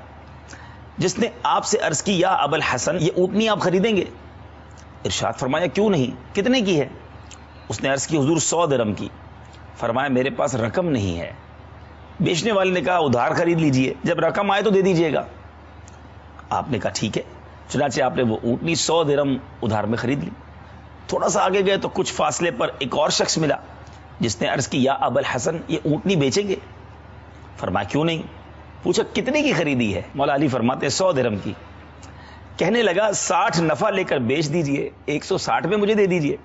جس نے آپ سے عرض کی یا ابو الحسن یہ اونٹنی آپ خریدیں گے؟ ارشاد فرمایا کیوں نہیں، کتنے کی ہے؟ اس نے عرض کی حضور 100 درہم کی. فرمایا میرے پاس رقم نہیں ہے. بیچنے والے نے کہا ادھار خرید لیجئے، جب رقم آئے تو دے دیجئے گا. آپ نے کہا ٹھیک ہے. چنانچہ آپ نے وہ اونٹنی 100 درہم ادھار میں خرید لی. تھوڑا سا آگے گئے تو کچھ فاصلے پر ایک اور شخص ملا جس نے عرض کی یا ابو الحسن یہ اونٹنی بیچیں گے؟ فرمایا کیوں نہیں. پوچھا کتنے کی خریدی ہے؟ مولا علی فرماتے 100 درہم کی. کہنے لگا 60 نفع لے کر بیچ دیجئے، 160 میں مجھے دے دیجئے.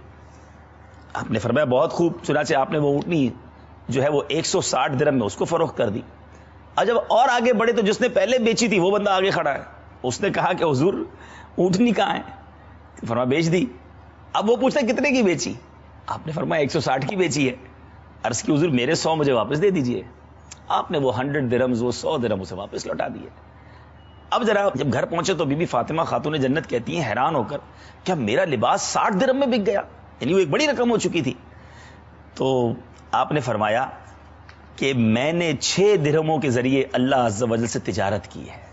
آپ نے فرمایا بہت خوب. چنانچہ آپ نے وہ اونٹنی جو ہے وہ 160 درہم میں اس کو فروخت کر دی. اور جب اور آگے بڑھے تو جس نے پہلے بیچی تھی وہ بندہ آگے کھڑا ہے. اس نے کہا کہ حضور اونٹنی کہاں ہے؟ فرمایا بیچ دی. اب وہ پوچھتا کتنے کی بیچی؟ آپ نے فرمایا 160 کی بیچی ہے. عرض کی حضور میرے 100 مجھے واپس دے دیجئے. آپ نے وہ 100 درہمز وہ 100 درہم اسے واپس لوٹا دیے. اب ذرا جب گھر پہنچے تو بی بی فاطمہ خاتون جنت کہتی ہیں حیران ہو کر کیا میرا لباس 60 درہم میں بک گیا؟ یعنی وہ ایک بڑی رقم ہو چکی تھی. تو آپ نے فرمایا کہ میں نے 6 درہموں کے ذریعے اللہ عز و جل سے تجارت کی ہے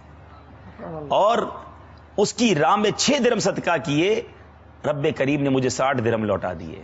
اور اس کی راہ میں 6 درہم صدقہ کیے، رب کریم نے مجھے 60 درہم لوٹا دیے.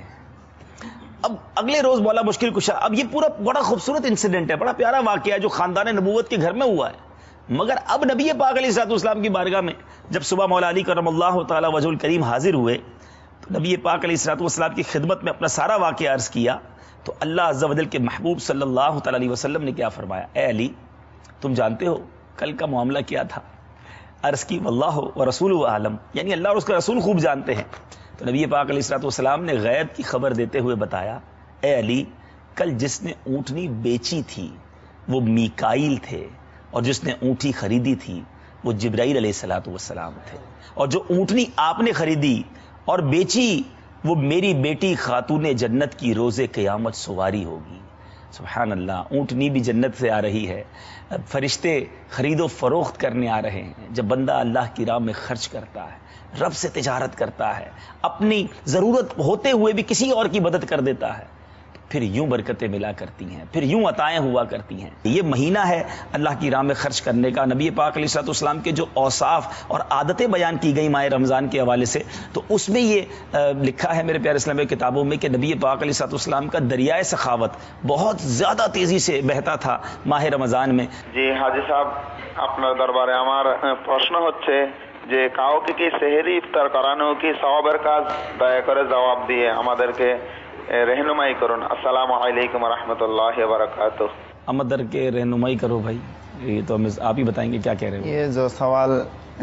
اب اگلے روز مولا مشکل کشا، اب یہ پورا بڑا خوبصورت انسیڈنٹ ہے، بڑا پیارا واقعہ ہے جو خاندان نبوت کے گھر میں ہوا ہے. مگر اب نبی پاک علیہ الصلوۃ والسلام کی بارگاہ میں جب صبح مولا علی کرم اللہ تعالی وجہ الکریم حاضر ہوئے تو نبی پاک علیہ الصلوۃ والسلام کی خدمت میں اپنا سارا واقعہ عرض کیا. تو اللہ عز و جل کے محبوب صلی اللہ تعالی علیہ وسلم نے کیا فرمایا؟ اے علی تم جانتے ہو کل کا معاملہ کیا تھا؟ عرض کی واللہ ورسولہ اعلم، یعنی اللہ اور اس کا رسول خوب جانتے ہیں. تو نبی پاک علیہ الصلوۃ والسلام نے غیب کی خبر دیتے ہوئے بتایا اے علی کل جس نے اونٹنی بیچی تھی وہ میکائیل تھے اور جس نے اونٹی خریدی تھی وہ جبرائیل علیہ الصلوۃ والسلام تھے، اور جو اونٹنی آپ نے خریدی اور بیچی وہ میری بیٹی خاتون جنت کی روز قیامت سواری ہوگی. سبحان اللہ. اونٹنی بھی جنت سے آ رہی ہے، فرشتے خرید و فروخت کرنے آ رہے ہیں. جب بندہ اللہ کی راہ میں خرچ کرتا ہے، رب سے تجارت کرتا ہے، اپنی ضرورت ہوتے ہوئے بھی کسی اور کی مدد کر دیتا ہے، پھر یوں برکتیں ملا کرتی ہیں، پھر یوں عطائیں ہوا کرتی ہیں. یہ مہینہ ہے اللہ کی راہ میں خرچ کرنے کا. نبی پاک علیہ الصلوۃ والسلام کے جو اوصاف اور عادتیں بیان کی گئی ماہ رمضان کے حوالے سے، تو اس میں یہ لکھا ہے میرے پیارے اسلامی کتابوں میں کہ نبی پاک علیہ الصلوۃ والسلام کا دریائے سخاوت بہت زیادہ تیزی سے بہتا تھا ماہ رمضان میں. জি হাজী সাহেব আপনার দরবারে আমার প্রশ্ন হচ্ছে যে কাউকে কি সেহরি ইফতার করানো কি সওয়াবের কাজ, দয়া করে জবাব দিয়ে আমাদেরকে रहनुमाई करुन. अस्सलामु अलैकुम रहमतुल्लाहि व बरकातुहू. अमदर के रहनुमाई करो भाई, ये तो हमें आप ही बताएंगे क्या कह रहे हो. ये जो सवाल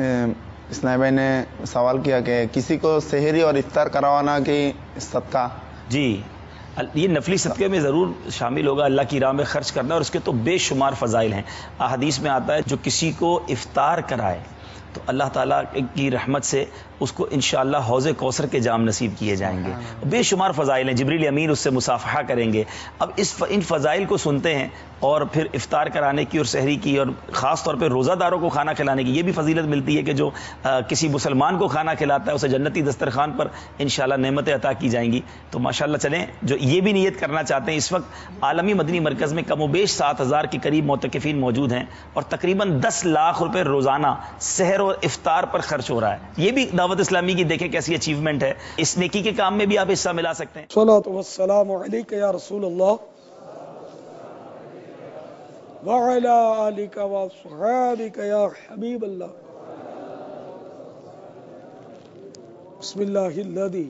इस्लामी भाई ने सवाल किया कि किसी को सेहरी और इफ्तार करवाना की सदका, जी ये नफली सदक़े में ज़रूर शामिल होगा. अल्लाह की राह में खर्च करना और उसके तो बेशुमार फ़ज़ाइल हैं. अहदीस में आता है जो किसी को इफ्तार कराए तो अल्लाह ताला की रहमत से उसको इंशाअल्लाह हौज़े कौसर के जाम नसीब किए जाएंगे. बेशुमार फ़ज़ाइल हैं. जिब्रील अमीन उससे मुसाफ़हा करेंगे. अब इन फ़ज़ाइल को सुनते हैं और फिर इफ्तार कराने की और सहरी की और ख़ास तौर पे रोज़ादारों को खाना खिलाने की ये भी फजीलत मिलती है कि जो किसी मुसलमान को खाना खिलाता है उसे जन्नती दस्तरखान पर इंशाअल्लाह नेमतें अता की जाएंगी. तो माशाअल्लाह चलें, जो ये भी नीयत करना चाहते हैं, इस वक्त आलमी मदनी मरकज़ में कमोबेश 7000 के करीब मोतकिफ़ीन मौजूद हैं और तकरीबन 10 लाख रुपए रोज़ाना सहर और इफ्तार पर खर्च हो रहा है. ये भी दावत इस्लामी की देखें कैसी अचीवमेंट है. इस नेकी के काम में भी आप हिस्सा मिला सकते हैं. सलातु वस्सलामु अलैका या रसूल अल्लाह व अला आलिका व अस्हाबिका या हबीब अल्लाह. बिस्मिल्लाहिल्लज़ी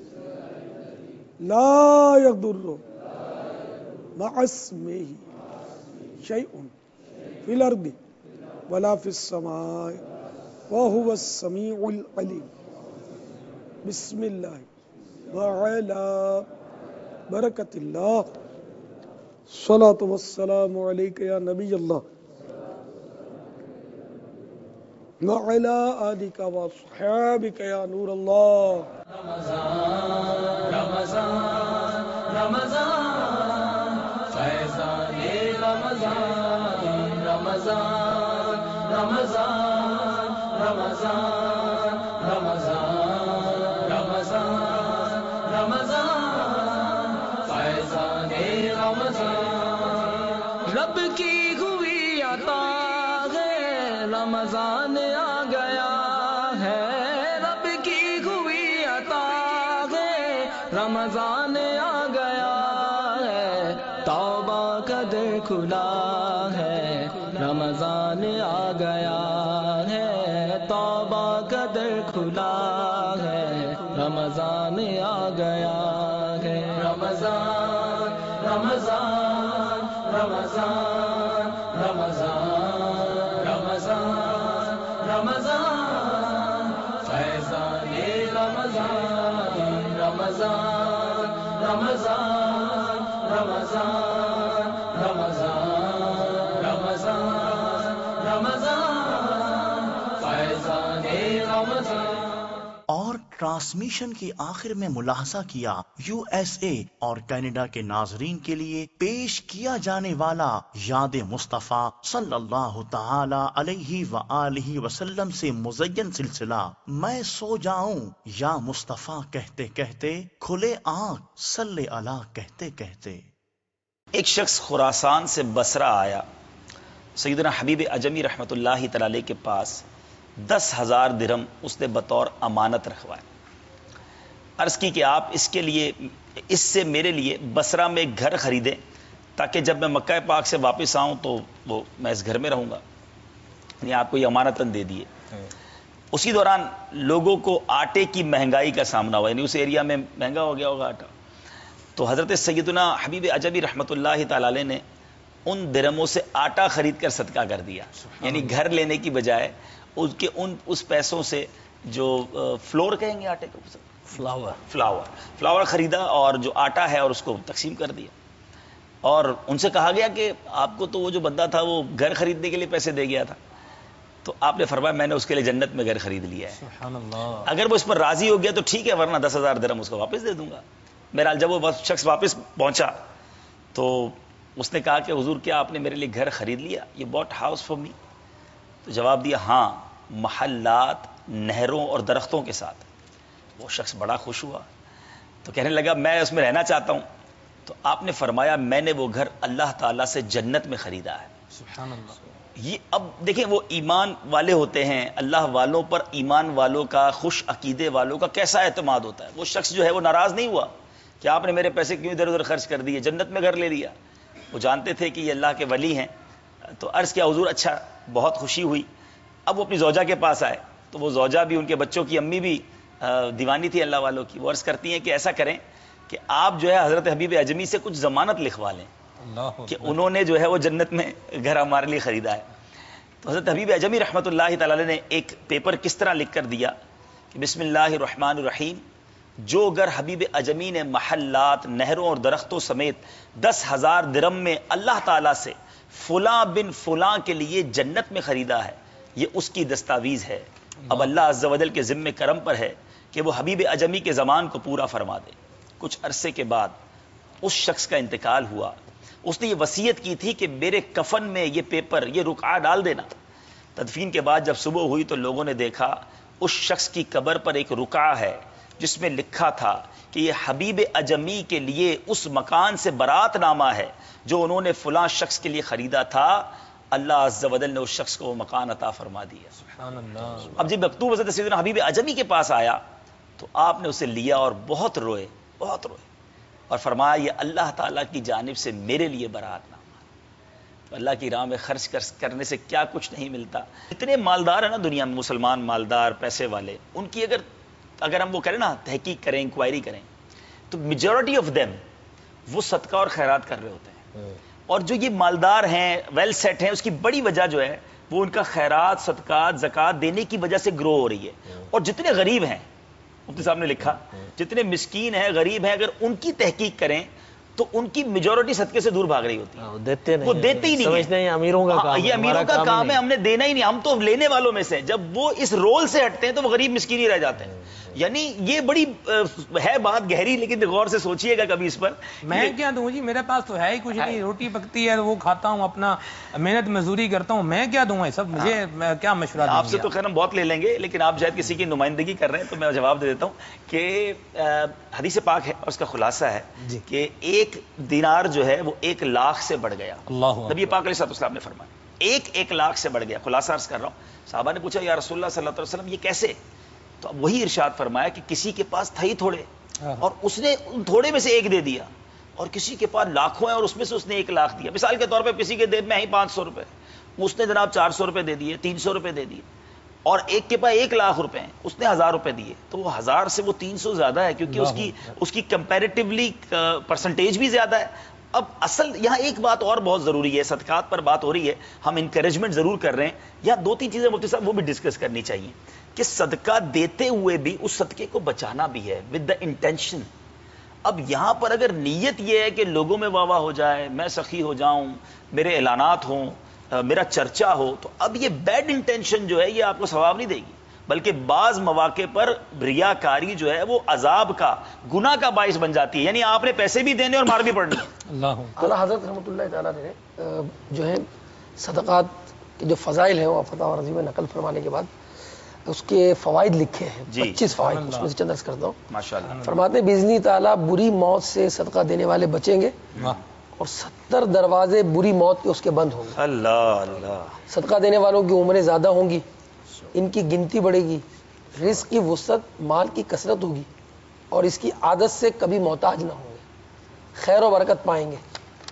ला यदुर्रु मअस्मिही शैउन फिल अर्दि वला फिस समाई व हुवस समीउल अलीम. बिस्मिल्लाह व अला बरकतिल्लाह. सलातु वस्सलामु अलैका या नबी अल्लाह व अला आलिका व अस्हाबिका या नूर अल्लाह. रमज़ान रमज़ान रमज़ान फैज़ رمضان رمضان رمضان رمضان رمضان رمضان فیضان رمضان رب کی ہوئی عطا ہے رمضان آ گیا ہے رب کی ہوئی عطا ہے رمضان آ گیا ہے توبہ کا در کھلا ہے رمضان آ گیا ہے توبہ کا در کھلا ہے رمضان آ گیا ہے رمضان رمضان رمضان رمضان رمضان رمضان فیضان رمضان رمضان رمضان رمضان رمضان رمضان رمضان فیضان رمضان. اور ٹرانسمیشن کی آخر میں ملاحظہ کیا USA اور کینیڈا کے ناظرین کے لیے پیش کیا جانے والا یاد مصطفیٰ صلی اللہ تعالی علیہ وآلہ وسلم سے مزین سلسلہ میں سو جاؤں یا مصطفیٰ کہتے کہتے کھلے آنکھ صلی اللہ کہتے کہتے. ایک شخص خراسان سے بصرہ آیا، سیدنا حبیب اجمی رحمۃ اللہ تعالی علیہ کے پاس 10,000 درہم اس نے بطور امانت رکھوائے. عرض کی کہ آپ اس کے لیے اس سے میرے لیے بصرہ میں ایک گھر خریدیں تاکہ جب میں مکہ پاک سے واپس آؤں تو وہ میں اس گھر میں رہوں گا. یعنی آپ کو یہ امانتاً دے دیے. اسی دوران لوگوں کو آٹے کی مہنگائی کا سامنا ہوا، یعنی اس ایریا میں مہنگا ہو گیا ہوگا آٹا. تو حضرت سیدنا حبیب اجمی رحمۃ اللہ تعالی علیہ نے ان درہموں سے آٹا خرید کر صدقہ کر دیا. یعنی گھر لینے کی بجائے اس پیسوں سے جو فلور کہیں گے آٹے کو، فلاور خریدا اور جو آٹا ہے اور اس کو تقسیم کر دیا. اور ان سے کہا گیا کہ آپ کو تو وہ جو بندہ تھا وہ گھر خریدنے کے لیے پیسے دے گیا تھا، تو آپ نے فرمایا میں نے اس کے لیے جنت میں گھر خرید لیا ہے. سبحان اللہ. اگر وہ اس پر راضی ہو گیا تو ٹھیک ہے، ورنہ 10,000 درہم اس کو واپس دے دوں گا. بہرحال جب وہ شخص واپس پہنچا تو اس نے کہا کہ حضور کیا آپ نے میرے لیے گھر خرید لیا؟ یہ باٹ ہاؤس فار می؟ تو جواب دیا ہاں، محلات، نہروں اور درختوں کے ساتھ. وہ شخص بڑا خوش ہوا تو کہنے لگا میں اس میں رہنا چاہتا ہوں. تو آپ نے فرمایا میں نے وہ گھر اللہ تعالیٰ سے جنت میں خریدا ہے. سبحان اللہ. یہ اب دیکھیں وہ ایمان والے ہوتے ہیں، اللہ والوں پر ایمان والوں کا، خوش عقیدے والوں کا کیسا اعتماد ہوتا ہے. وہ شخص جو ہے وہ ناراض نہیں ہوا کہ آپ نے میرے پیسے کیوں ادھر ادھر خرچ کر دیے، جنت میں گھر لے لیا. وہ جانتے تھے کہ یہ اللہ کے ولی ہیں. تو عرض کیا حضور اچھا، بہت خوشی ہوئی. اب وہ اپنی زوجہ کے پاس آئے تو وہ زوجہ بھی، ان کے بچوں کی امی بھی دیوانی تھی اللہ والوں کی. وہ عرض کرتی ہیں کہ ایسا کریں کہ آپ جو ہے حضرت حبیب اجمی سے کچھ ضمانت لکھوا لیں کہ انہوں نے جو ہے وہ جنت میں گھر ہمارے لیے خریدا ہے. تو حضرت حبیب اجمی رحمۃ اللہ تعالی علیہ نے ایک پیپر کس طرح لکھ کر دیا کہ بسم اللہ الرحمن الرحیم، جو گھر حبیب اجمی نے محلات، نہروں اور درختوں سمیت 10,000 درہم میں اللہ تعالیٰ سے فلاں بن فلاں کے لیے جنت میں خریدا ہے، یہ اس کی دستاویز ہے. اب اللہ عز و جل کے ذمہ کرم پر ہے کہ وہ حبیب اجمی کے زمان کو پورا فرما دے. کچھ عرصے کے بعد اس شخص کا انتقال ہوا. اس نے یہ وصیت کی تھی کہ میرے کفن میں یہ پیپر، یہ رقعہ ڈال دینا. تدفین کے بعد جب صبح ہوئی تو لوگوں نے دیکھا اس شخص کی قبر پر ایک رقعہ ہے جس میں لکھا تھا کہ یہ حبیب اجمی کے لیے اس مکان سے برات نامہ ہے جو انہوں نے فلاں شخص کے لیے خریدا تھا. اللہ عز و جل نے اس شخص کو وہ مکان عطا فرما دیا. سبحان اللہ. اب جب مکتوب حضرت سیدنا حبیب اجمی کے پاس آیا تو آپ نے اسے لیا اور بہت روئے اور فرمایا یہ اللہ تعالیٰ کی جانب سے میرے لیے برات نامہ. اللہ کی راہ میں خرچ کرنے سے کیا کچھ نہیں ملتا. اتنے مالدار ہیں نا دنیا میں، مسلمان مالدار پیسے والے، ان کی اگر ہم وہ کریں نا، تحقیق کریں، انکوائری کریں، تو میجورٹی آف دیم وہ صدقہ اور خیرات کر رہے ہوتے ہیں. اور جو یہ مالدار ہیں، ویل سیٹ ہیں، اس کی بڑی وجہ جو ہے وہ ان کا خیرات، صدقات، زکوٰۃ دینے کی وجہ سے گرو ہو رہی ہے. اور جتنے غریب ہیں، مفتی صاحب نے لکھا، جتنے مسکین ہیں، غریب ہیں، اگر ان کی تحقیق کریں تو ان کی میجورٹی صدقے سے دور بھاگ رہی ہوتی ہے. وہ دیتے ہی نہیں، سمجھتے ہیں امیروں کا کام ہے، یہ امیروں کا کام ہے، ہم نے دینا ہی نہیں، ہم تو لینے والوں میں سے. جب وہ اس رول سے ہٹتے ہیں تو وہ غریب مسکین ہی رہ جاتے ہیں. یعنی یہ بڑی ہے بات گہری، لیکن غور سے سوچئے گا کبھی اس پر. میں کیا دوں جی، میرے پاس تو ہے ہی کچھ نہیں، روٹی پکتی ہے وہ کھاتا ہوں، اپنا محنت مزدوری کرتا ہوں، میں کیا دوں سب؟ مجھے کیا مشورہ دوں؟ آپ سے تو خیر ہم بہت لے لیں گے، لیکن آپ شاید کسی کی نمائندگی کر رہے ہیں تو میں جواب دے دیتا ہوں کہ حدیث پاک ہے اور اس کا خلاصہ ہے کہ 1 دینار جو ہے وہ 1 لاکھ سے بڑھ گیا. نبی پاک علیہ السلام نے فرمایا 1 لاکھ سے بڑھ گیا. خلاصہ عرض کر رہا ہوں. صحابہ نے پوچھا یا رسول اللہ صلی اللہ علیہ وسلم یہ کیسے؟ تو اب وہی ارشاد فرمایا کہ کسی کے پاس تھے ہی تھوڑے اور اس نے ان تھوڑے میں سے 1 دے دیا، اور کسی کے پاس لاکھوں ہیں اور اس میں سے اس نے 1 لاکھ دیا. مثال کے طور پہ کسی کے جیب میں ہی 500 روپے، اس نے جناب 400 روپے دے دیے، 300 روپے دے دیے، اور ایک کے پاس 1 لاکھ روپے ہیں، اس نے 1000 روپے دیے. تو وہ 1000 سے وہ 300 زیادہ ہے، کیونکہ اس کی کمپیریٹیولی پرسنٹیج بھی زیادہ ہے. اب اصل یہاں ایک بات اور بہت ضروری ہے، صدقات پر بات ہو رہی ہے، ہم انکریجمنٹ ضرور کر رہے ہیں. یہاں 2-3 چیزیں مفتی صاحب وہ بھی ڈسکس کرنی چاہیے کہ صدقہ دیتے ہوئے بھی اس صدقے کو بچانا بھی ہے ود دا انٹینشن. اب یہاں پر اگر نیت یہ ہے کہ لوگوں میں واہ واہ ہو جائے، میں سخی ہو جاؤں، میرے اعلانات ہوں، میرا چرچا ہو، تو اب یہ بیڈ انٹینشن جو ہے یہ آپ کو ثواب نہیں دے گی، بلکہ بعض مواقع پر ریاکاری جو ہے وہ عذاب کا، گناہ کا باعث بن جاتی ہے. یعنی آپ نے پیسے بھی دینے اور مار بھی پڑنی. اعلیٰ حضرت رحمۃ اللہ تعالیٰ نے جو ہے صدقات کے جو فضائل ہیں وہ فتح رضی میں نقل فرمانے کے بعد اس کے فوائد لکھے ہیں. 25 فوائد اس میں سے چند عرض کرتا ہوں. ماشاءاللہ. فرماتے ہیں باذن تعالیٰ بری موت سے صدقہ دینے والے بچیں گے اور 70 دروازے بری موت کے اس کے بند ہوں گے. اللہ اللہ. صدقہ دینے والوں کی عمریں زیادہ ہوں گی، ان کی گنتی بڑھے گی، رزق کی وسعت، مال کی کثرت ہوگی، اور اس کی عادت سے کبھی محتاج نہ ہوں گے، خیر و برکت پائیں گے،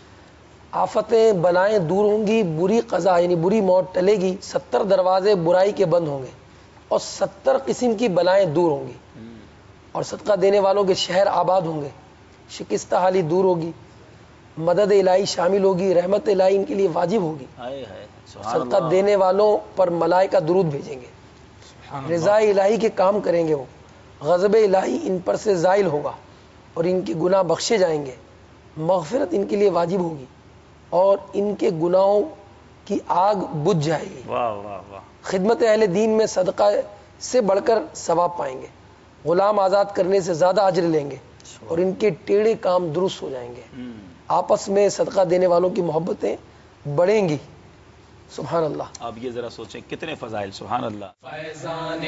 آفتیں بلائیں دور ہوں گی، بری قضا یعنی بری موت ٹلے گی، 70 دروازے برائی کے بند ہوں گے اور 70 قسم کی بلائیں دور ہوں گی، اور صدقہ دینے والوں کے شہر آباد ہوں گے، شکستہ حالی دور ہوگی، مدد الہی شامل ہوگی، رحمت الہی ان کے لیے واجب ہوگی. صدقہ دینے والوں پر ملائکہ درود بھیجیں گے، رضا الہی کے کام کریں گے، وہ غضب الہی ان پر سے زائل ہوگا اور ان کے گناہ بخشے جائیں گے، مغفرت ان کے لیے واجب ہوگی اور ان کے گناہوں کی آگ بجھ جائے گی. خدمت اہل دین میں صدقہ سے بڑھ کر ثواب پائیں گے، غلام آزاد کرنے سے زیادہ اجر لیں گے اور ان کے ٹیڑھے کام درست ہو جائیں گے. آپس میں صدقہ دینے والوں کی محبتیں بڑھیں گی. سبحان اللہ. اب یہ ذرا سوچیں کتنے فضائل. سبحان اللہ. فیضان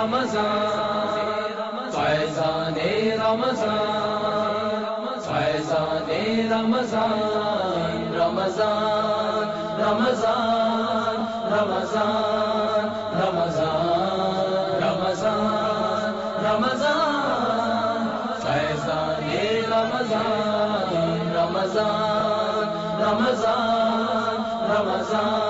رمضان، فیضان رمضان، فیضان رمضان، رمضان رمضان رمضان رمضان رمضان رمضان، فیضان رمضان، رمضان رمضان رمضان